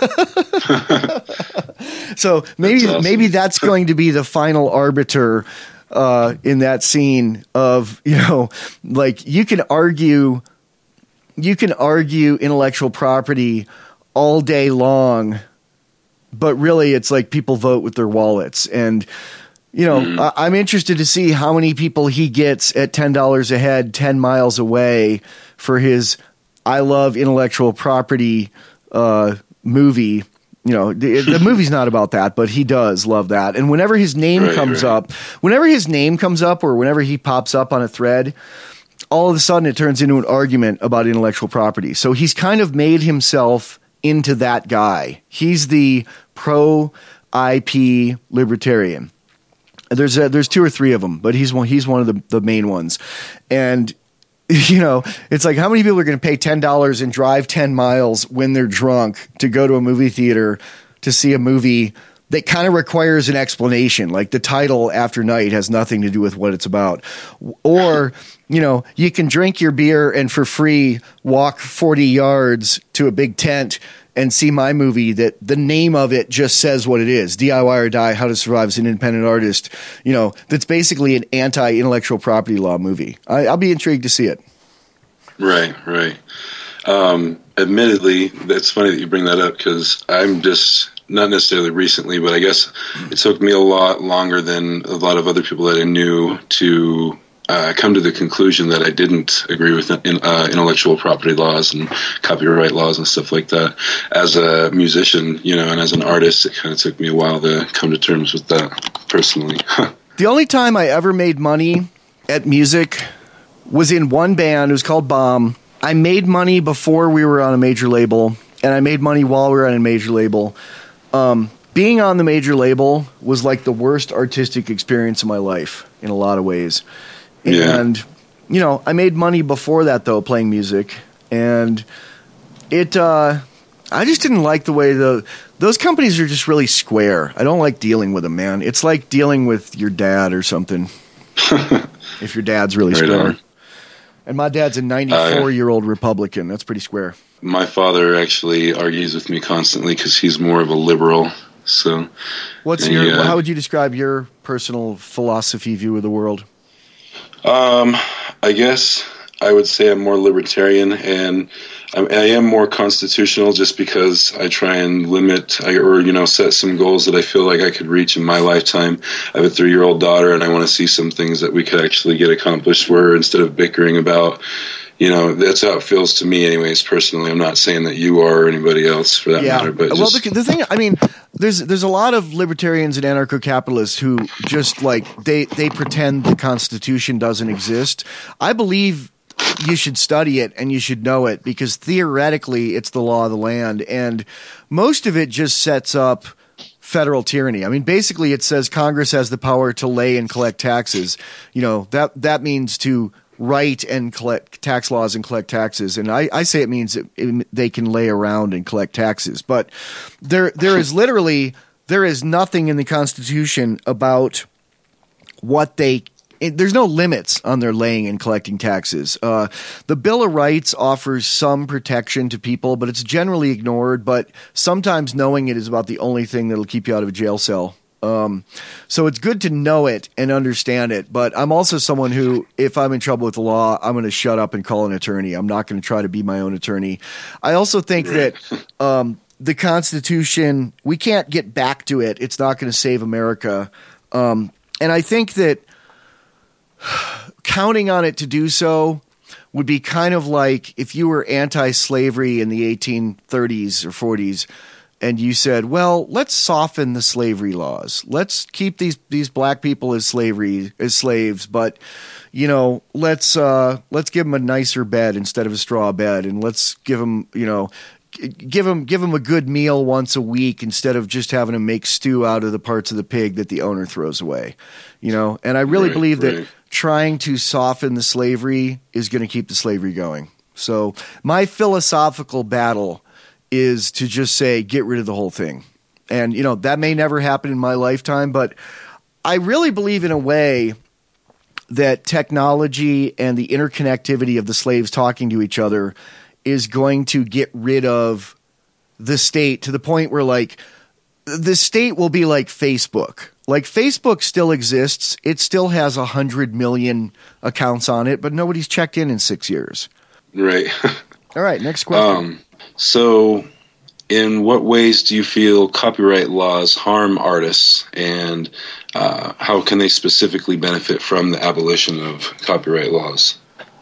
So maybe that's going to be the final arbiter in that scene of, like you can argue intellectual property all day long, but really it's like people vote with their wallets. And I'm interested to see how many people he gets at $10 a head, 10 miles away for his I love intellectual property movie. The movie's not about that, but he does love that. And whenever his name comes up, or whenever he pops up on a thread, all of a sudden it turns into an argument about intellectual property. So he's kind of made himself into that guy. He's the pro-IP libertarian. There's two or three of them, but he's one of the main ones. And it's like how many people are going to pay $10 and drive 10 miles when they're drunk to go to a movie theater to see a movie that kind of requires an explanation. Like the title After Night has nothing to do with what it's about. Or, you can drink your beer and for free walk 40 yards to a big tent and see my movie that the name of it just says what it is. DIY or Die, How to Survive as an Independent Artist. That's basically an anti-intellectual property law movie. I'll be intrigued to see it. Right. Admittedly, that's funny that you bring that up because I'm just, not necessarily recently, but I guess it took me a lot longer than a lot of other people that I knew to come to the conclusion that I didn't agree with intellectual property laws and copyright laws and stuff like that. As a musician, and as an artist, it kind of took me a while to come to terms with that personally. The only time I ever made money at music was in one band. It was called Bomb. I made money before we were on a major label, and I made money while we were on a major label. Being on the major label was like the worst artistic experience of my life in a lot of ways. And, I made money before that, though, playing music. And I just didn't like the way those companies are just really square. I don't like dealing with them, man. It's like dealing with your dad or something. If your dad's really square. On. And my dad's a 94-year-old Republican. That's pretty square. My father actually argues with me constantly because he's more of a liberal. So, how would you describe your personal philosophy view of the world? I guess I would say I'm more libertarian, and I am more constitutional just because I try and limit or set some goals that I feel like I could reach in my lifetime. I have a 3-year-old daughter, and I want to see some things that we could actually get accomplished where instead of bickering about, that's how it feels to me anyways, personally. I'm not saying that you are or anybody else for that matter. But the thing, there's a lot of libertarians and anarcho-capitalists who just they pretend the Constitution doesn't exist. I believe you should study it and you should know it because theoretically it's the law of the land, and most of it just sets up federal tyranny. Basically it says Congress has the power to lay and collect taxes. That means to write and collect tax laws and collect taxes. And I say it means that they can lay around and collect taxes. But there is nothing in the Constitution about what there's no limits on their laying and collecting taxes. The Bill of Rights offers some protection to people, but it's generally ignored. But sometimes knowing it is about the only thing that'll keep you out of a jail cell. So it's good to know it and understand it. But I'm also someone who, if I'm in trouble with the law, I'm going to shut up and call an attorney. I'm not going to try to be my own attorney. I also think that the Constitution, we can't get back to it. It's not going to save America. And I think that counting on it to do so would be kind of like if you were anti-slavery in the 1830s or 40s, and you said, well, let's soften the slavery laws. Let's keep these black people as slaves, but let's give them a nicer bed instead of a straw bed, and let's give them give them a good meal once a week instead of just having to make stew out of the parts of the pig that the owner throws away. And I really believe that trying to soften the slavery is going to keep the slavery going. So my philosophical battle is to just say, get rid of the whole thing. And, that may never happen in my lifetime, but I really believe in a way that technology and the interconnectivity of the slaves talking to each other is going to get rid of the state to the point where the state will be like Facebook. Like Facebook still exists. It still has 100 million accounts on it, but nobody's checked in 6 years. Right. All right. Next question. So in what ways do you feel copyright laws harm artists, and how can they specifically benefit from the abolition of copyright laws?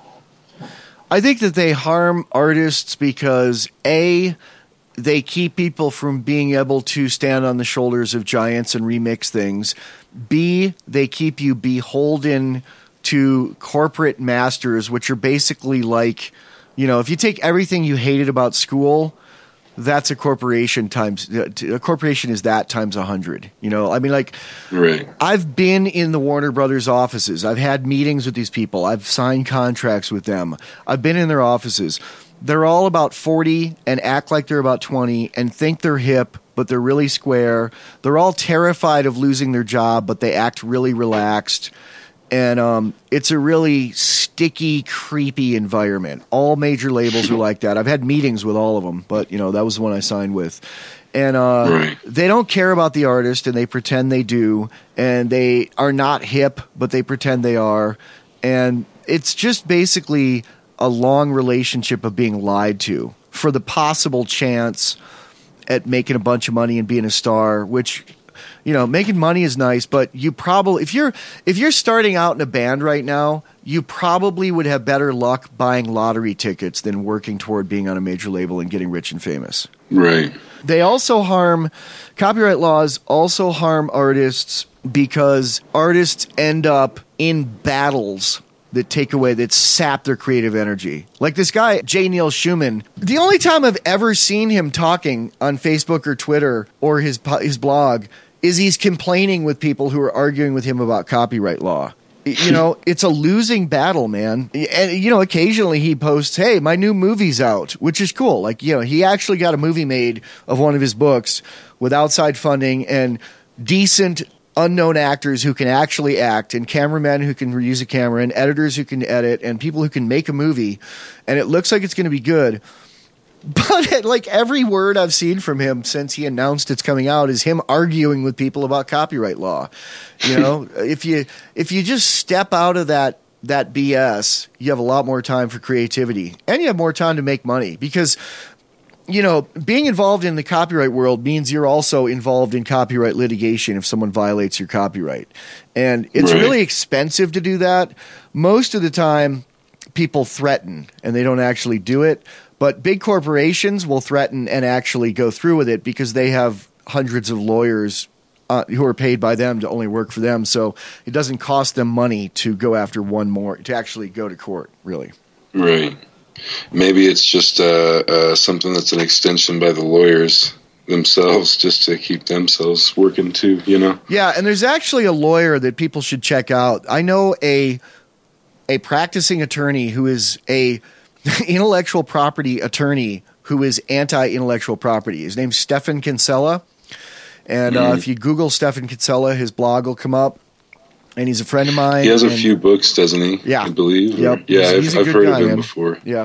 I think that they harm artists because A, they keep people from being able to stand on the shoulders of giants and remix things. B, they keep you beholden to corporate masters, which are basically like, if you take everything you hated about school, that's a corporation is that times 100. Right. I've been in the Warner Brothers offices. I've had meetings with these people. I've signed contracts with them. I've been in their offices. They're all about 40 and act like they're about 20 and think they're hip but they're really square. They're all terrified of losing their job, but they act really relaxed. And it's a really sticky, creepy environment. All major labels are like that. I've had meetings with all of them, but that was the one I signed with. And they don't care about the artist, and they pretend they do. And they are not hip, but they pretend they are. And it's just basically a long relationship of being lied to for the possible chance at making a bunch of money and being a star, which... making money is nice, but you probably if you're starting out in a band right now, you probably would have better luck buying lottery tickets than working toward being on a major label and getting rich and famous. Right. They also copyright laws also harm artists because artists end up in battles that sap their creative energy. Like this guy, J. Neil Schumann. The only time I've ever seen him talking on Facebook or Twitter or his blog is he's complaining with people who are arguing with him about copyright law. It's a losing battle, man. And, occasionally he posts, hey, my new movie's out, which is cool. Like, he actually got a movie made of one of his books with outside funding and decent unknown actors who can actually act, and cameramen who can use a camera, and editors who can edit, and people who can make a movie, and it looks like it's going to be good. But like every word I've seen from him since he announced it's coming out is him arguing with people about copyright law. If you just step out of that BS, you have a lot more time for creativity, and you have more time to make money because being involved in the copyright world means you're also involved in copyright litigation if someone violates your copyright. And it's really expensive to do that. Most of the time, people threaten, and they don't actually do it. But big corporations will threaten and actually go through with it because they have hundreds of lawyers who are paid by them to only work for them. So it doesn't cost them money to go after one more, to actually go to court, really. Right. Maybe it's just something that's an extension by the lawyers themselves just to keep themselves working too, Yeah, and there's actually a lawyer that people should check out. I know a practicing attorney who is a intellectual property attorney who is anti-intellectual property. His name's Stefan Kinsella. And if you Google Stefan Kinsella, his blog will come up. And he's a friend of mine. He has a few books, doesn't he? Yeah. I believe. Yep. Yeah, I've heard of him before. Yeah.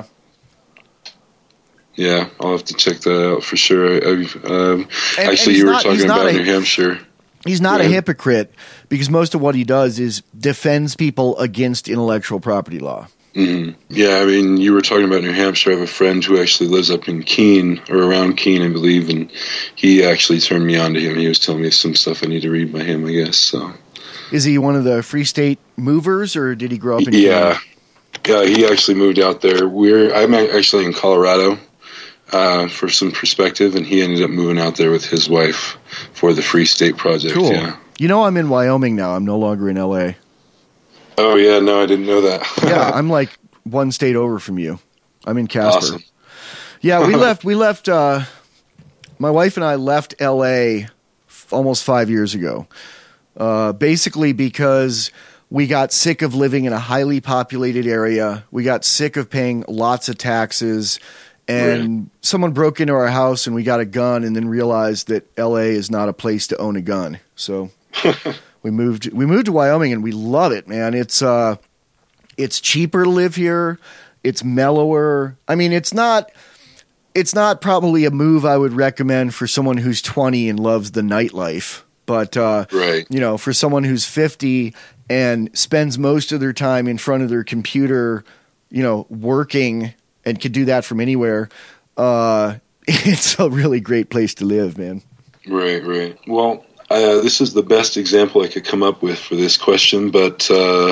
Yeah, I'll have to check that out for sure. You were talking about New Hampshire. He's not a hypocrite because most of what he does is defends people against intellectual property law. Mm-hmm. Yeah, you were talking about New Hampshire. I have a friend who actually lives up in Keene, or around Keene, I believe, and he actually turned me on to him. He was telling me some stuff I need to read by him, I guess, so... Is he one of the Free State movers, or did he grow up in Yeah, he actually moved out there. I'm actually in Colorado for some perspective, and he ended up moving out there with his wife for the Free State Project. Cool. Yeah. I'm in Wyoming now. I'm no longer in L.A. Oh, yeah, no, I didn't know that. Yeah, I'm like one state over from you. I'm in Casper. Awesome. Yeah, we left, my wife and I left L.A. almost 5 years ago. Basically because we got sick of living in a highly populated area. We got sick of paying lots of taxes, and someone broke into our house and we got a gun and then realized that LA is not a place to own a gun. So we moved to Wyoming, and we love it, man. It's cheaper to live here. It's mellower. It's not probably a move I would recommend for someone who's 20 and loves the nightlife. But, for someone who's 50 and spends most of their time in front of their computer, working and could do that from anywhere, it's a really great place to live, man. Right. Well, this is the best example I could come up with for this question, but,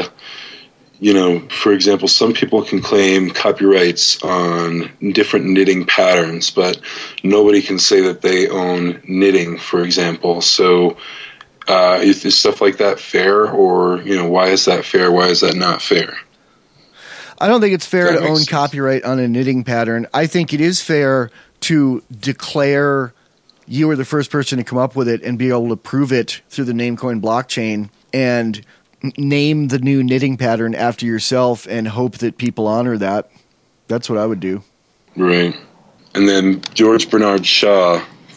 for example, some people can claim copyrights on different knitting patterns, but nobody can say that they own knitting, for example. So is stuff like that fair, or, why is that fair? Why is that not fair? I don't think it's fair to own copyright on a knitting pattern. I think it is fair to declare you were the first person to come up with it and be able to prove it through the Namecoin blockchain and name the new knitting pattern after yourself and hope that people honor that. That's what I would do. Right. And then George Bernard Shaw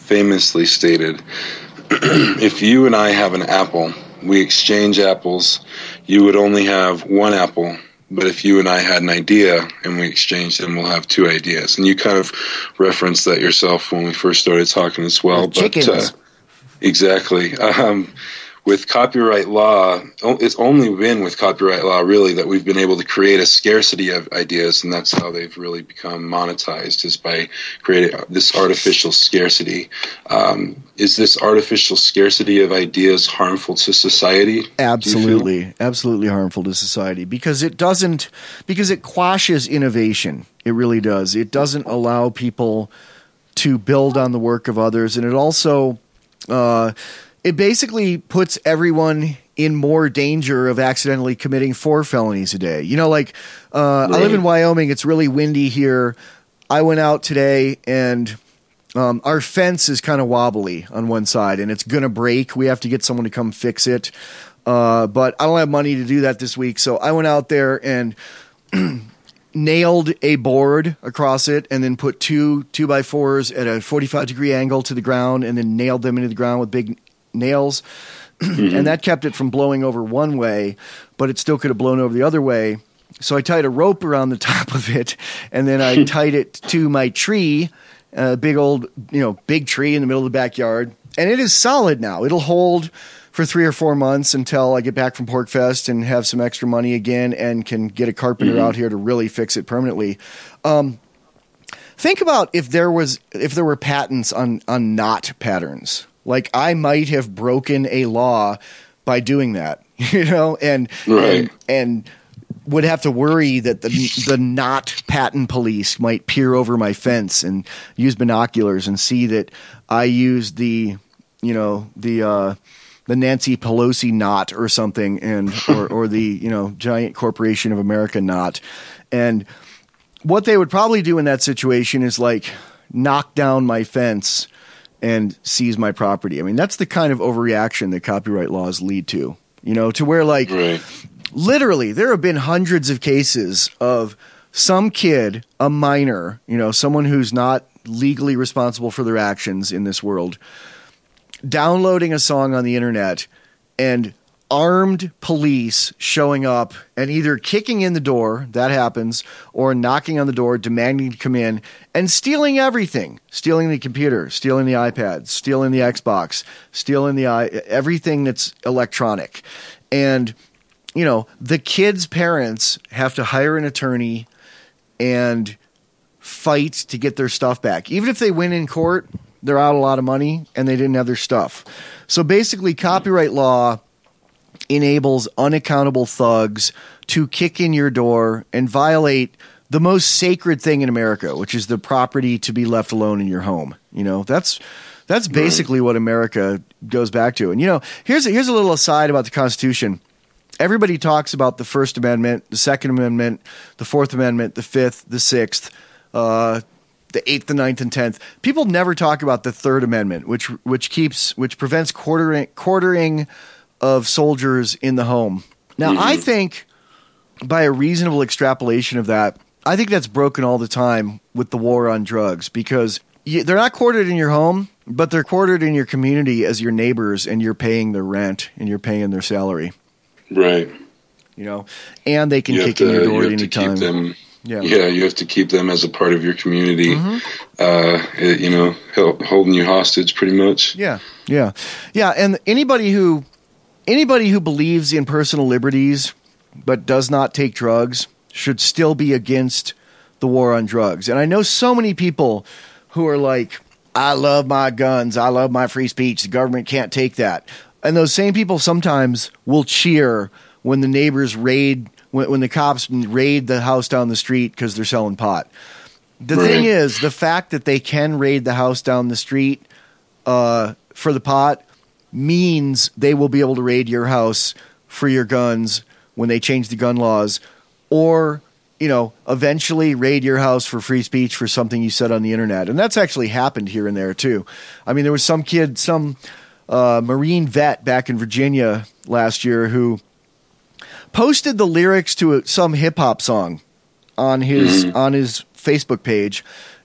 famously stated, if you and I have an apple, we exchange apples, you would only have one apple. But if you and I had an idea and we exchanged them, we'll have two ideas. And you kind of referenced that yourself when we first started talking as well. Chickens. Exactly. With copyright law, it's only been with copyright law, really, that we've been able to create a scarcity of ideas, and that's how they've really become monetized, is by creating this artificial scarcity. Is this artificial scarcity of ideas harmful to society? Absolutely harmful to society, because it quashes innovation. It really does. It doesn't allow people to build on the work of others, and it also it basically puts everyone in more danger of accidentally committing 4 felonies a day. Right. I live in Wyoming. It's really windy here. I went out today, and our fence is kind of wobbly on one side, and it's going to break. We have to get someone to come fix it. But I don't have money to do that this week, so I went out there and nailed a board across it, and then put 2 2x4s at a 45-degree angle to the ground, and then nailed them into the ground with big nails. And that kept it from blowing over one way, but it still could have blown over the other way. So I tied a rope around the top of it, and then I tied it to my tree, big tree in the middle of the backyard. And it is solid now. It'll hold for 3 or 4 months until I get back from PorcFest and have some extra money again and can get a carpenter out here to really fix it permanently. Think about if there were patents on knot patterns. Like, I might have broken a law by doing that, and would have to worry that the knot patent police might peer over my fence and use binoculars and see that I used the Nancy Pelosi knot or something, and or the Giant Corporation of America knot. And what they would probably do in that situation is like knock down my fence and seize my property. I mean, that's the kind of overreaction that copyright laws lead to, to where literally there have been hundreds of cases of some kid, a minor, someone who's not legally responsible for their actions in this world, downloading a song on the internet and armed police showing up and either kicking in the door, that happens, or knocking on the door, demanding to come in, and stealing everything. Stealing the computer, stealing the iPad, stealing the Xbox, stealing everything that's electronic. And, the kids' parents have to hire an attorney and fight to get their stuff back. Even if they win in court, they're out a lot of money and they didn't have their stuff. So basically, copyright law enables unaccountable thugs to kick in your door and violate the most sacred thing in America, which is the property to be left alone in your home. That's basically what America goes back to. And here's a little aside about the Constitution. Everybody talks about the First Amendment, the Second Amendment, the Fourth Amendment, the Fifth, the Sixth, the Eighth, the Ninth, and 10th. People never talk about the Third Amendment, which prevents quartering of soldiers in the home. Now, I think by a reasonable extrapolation of that, I think that's broken all the time with the war on drugs, because they're not quartered in your home, but they're quartered in your community as your neighbors, and you're paying their rent and you're paying their salary. Right. And they can kick in your door at any time. Yeah, you have to keep them as a part of your community, holding you hostage pretty much. Yeah. And anybody who believes in personal liberties but does not take drugs should still be against the war on drugs. And I know so many people who are like, I love my guns, I love my free speech, the government can't take that. And those same people sometimes will cheer when the neighbors when the cops raid the house down the street because they're selling pot. The thing is, the fact that they can raid the house down the street for the pot means they will be able to raid your house for your guns when they change the gun laws, or eventually raid your house for free speech for something you said on the internet. And that's actually happened here and there too. I mean, there was some kid, Marine vet back in Virginia last year who posted the lyrics to some hip hop song on his Facebook page,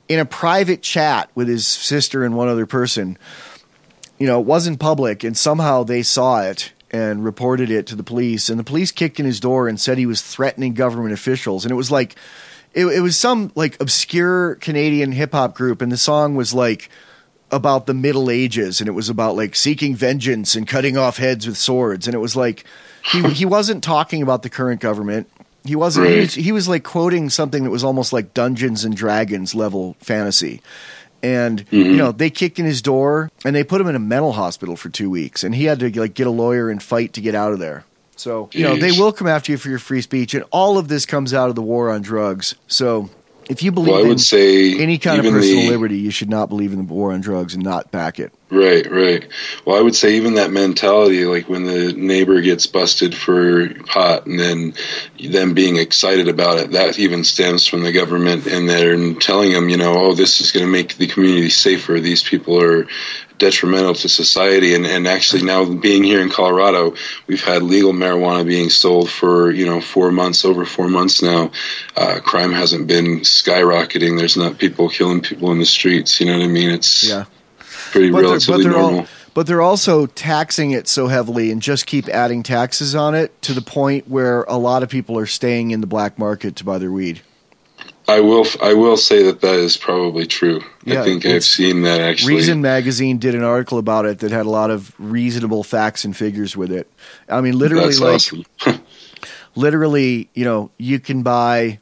in a private chat with his sister and one other person. You know, it wasn't public, and somehow they saw it and reported it to the police, and the police kicked in his door and said he was threatening government officials. And it was like, it was some like obscure Canadian hip hop group, and the song was like about the Middle Ages, and it was about like seeking vengeance and cutting off heads with swords. And it was like, he wasn't talking about the current government. He wasn't. Right. He was like quoting something that was almost like Dungeons and Dragons level fantasy. And you know, they kicked in his door and they put him in a mental hospital for 2 weeks, and he had to like get a lawyer and fight to get out of there. So you know, they will come after you for your free speech, and all of this comes out of the war on drugs. So if you believe I would say any kind of personal liberty, you should not believe in the war on drugs and not back it. Right, right. Well, I would say even that mentality, like when the neighbor gets busted for pot and then them being excited about it, that even stems from the government, and they're telling them, you know, oh, this is going to make the community safer. These people are detrimental to society. And actually now being here in Colorado, we've had legal marijuana being sold for, you know, 4 months, over 4 months now. Crime hasn't been skyrocketing. There's not people killing people in the streets. You know what I mean? It's pretty relatively normal. But they're also taxing it so heavily and just keep adding taxes on it to the point where a lot of people are staying in the black market to buy their weed. I will say that is probably true. Yeah, I think I've seen that actually. Reason Magazine did an article about it that had a lot of reasonable facts and figures with it. I mean, literally, that's like, awesome. literally, you know, you can buy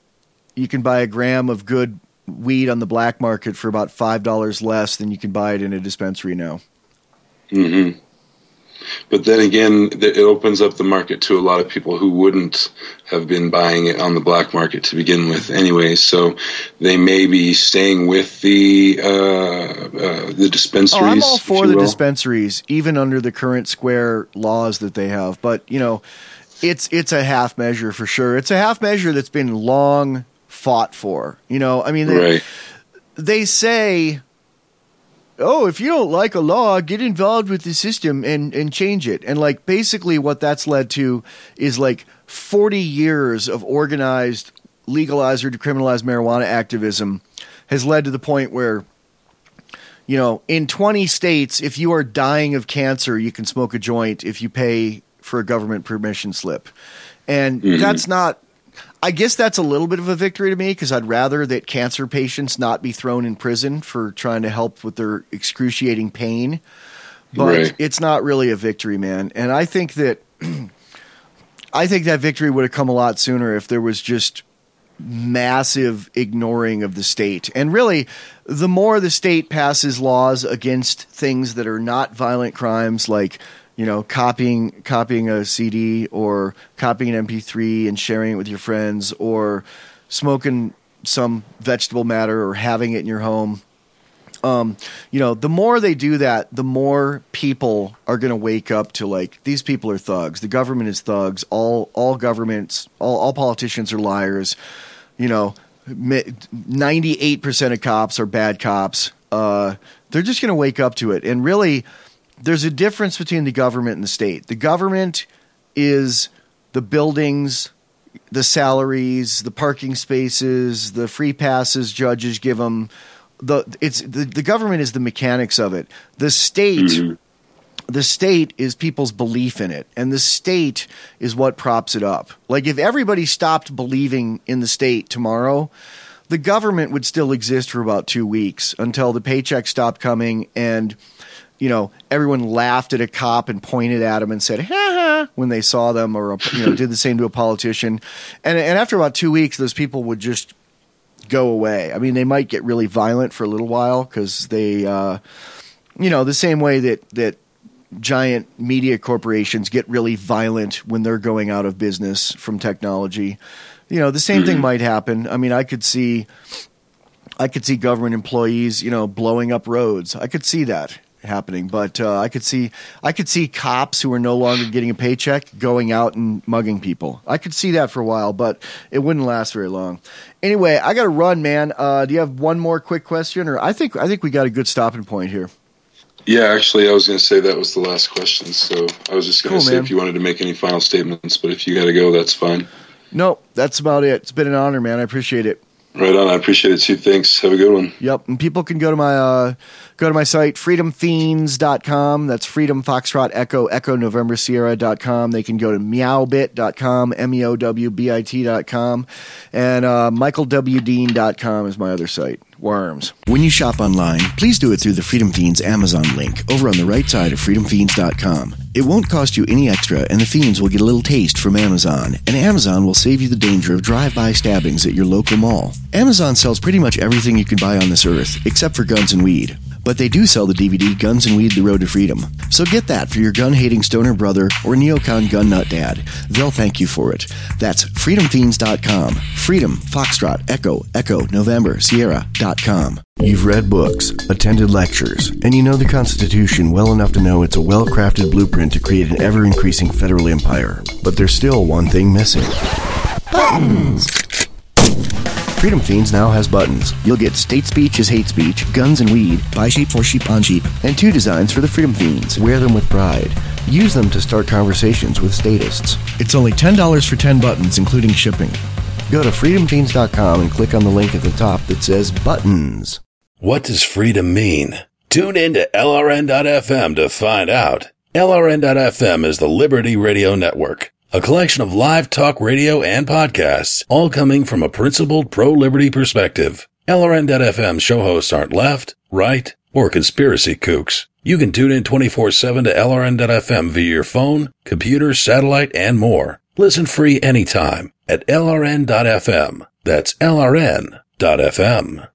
a gram of good weed on the black market for about $5 less than you can buy it in a dispensary now. Mm-hmm. But then again, it opens up the market to a lot of people who wouldn't have been buying it on the black market to begin with anyway. So they may be staying with the dispensaries. Oh, I'm all for the dispensaries, even under the current square laws that they have. But, you know, it's a half measure for sure. It's a half measure that's been long fought for. You know, I mean, they say, oh, if you don't like a law, get involved with the system and change it. And like basically what that's led to is like 40 years of organized, legalized or decriminalized marijuana activism has led to the point where, you know, in 20 states, if you are dying of cancer, you can smoke a joint if you pay for a government permission slip. And that's not, I guess that's a little bit of a victory to me, because I'd rather that cancer patients not be thrown in prison for trying to help with their excruciating pain. But it's not really a victory, man. And I think that victory would have come a lot sooner if there was just massive ignoring of the state. And really, the more the state passes laws against things that are not violent crimes, like, you know, copying a CD or copying an MP3 and sharing it with your friends, or smoking some vegetable matter or having it in your home. You know, the more they do that, the more people are going to wake up to, like, these people are thugs. The government is thugs. All governments, all politicians are liars. You know, 98% of cops are bad cops. They're just going to wake up to it. And really, there's a difference between the government and the state. The government is the buildings, the salaries, the parking spaces, the free passes judges give them. The government is the mechanics of it. The state is people's belief in it, and the state is what props it up. Like, if everybody stopped believing in the state tomorrow, the government would still exist for about 2 weeks until the paycheck stopped coming, and, you know, everyone laughed at a cop and pointed at him and said, ha ha, when they saw them, or, you know, did the same to a politician. And after about 2 weeks, those people would just go away. I mean, they might get really violent for a little while, because they, you know, the same way that giant media corporations get really violent when they're going out of business from technology. You know, the same thing might happen. I mean, I could see government employees, you know, blowing up roads. I could see that happening, but I could see cops who are no longer getting a paycheck going out and mugging people. I could see that for a while, but it wouldn't last very long. Anyway, I got to run, man. Do you have one more quick question, or I think we got a good stopping point here. Yeah, actually, I was going to say that was the last question, so I was just going to say if you wanted to make any final statements, but if you got to go, that's fine. No, that's about it. It's been an honor, man. I appreciate it. Right on. I appreciate it too. Thanks. Have a good one. Yep. And people can go to my site, freedomfiends.com. That's Freedom Foxtrot Echo November Sierra.com. They can go to meowbit.com, meowbit.com, and michaelwdean.com is my other site. Worms. When you shop online, please do it through the Freedom Fiends Amazon link over on the right side of freedomfiends.com. It won't cost you any extra, and the Fiends will get a little taste from Amazon, and Amazon will save you the danger of drive-by stabbings at your local mall. Amazon sells pretty much everything you can buy on this earth, except for guns and weed. But they do sell the DVD Guns and Weed, The Road to Freedom. So get that for your gun-hating stoner brother or neocon gun nut dad. They'll thank you for it. That's freedomfiends.com. Freedom, Foxtrot, Echo, November, Sierra.com. You've read books, attended lectures, and you know the Constitution well enough to know it's a well-crafted blueprint to create an ever-increasing federal empire. But there's still one thing missing. Buttons! Freedom Fiends now has buttons. You'll get State Speech is Hate Speech, Guns and Weed, Buy Sheep for Sheep on Sheep, and 2 designs for the Freedom Fiends. Wear them with pride. Use them to start conversations with statists. It's only $10 for 10 buttons, including shipping. Go to freedomfiends.com and click on the link at the top that says Buttons. What does freedom mean? Tune in to LRN.FM to find out. LRN.FM is the Liberty Radio Network, a collection of live talk radio and podcasts, all coming from a principled pro-liberty perspective. LRN.FM show hosts aren't left, right, or conspiracy kooks. You can tune in 24/7 to LRN.FM via your phone, computer, satellite, and more. Listen free anytime at LRN.FM. That's LRN.FM.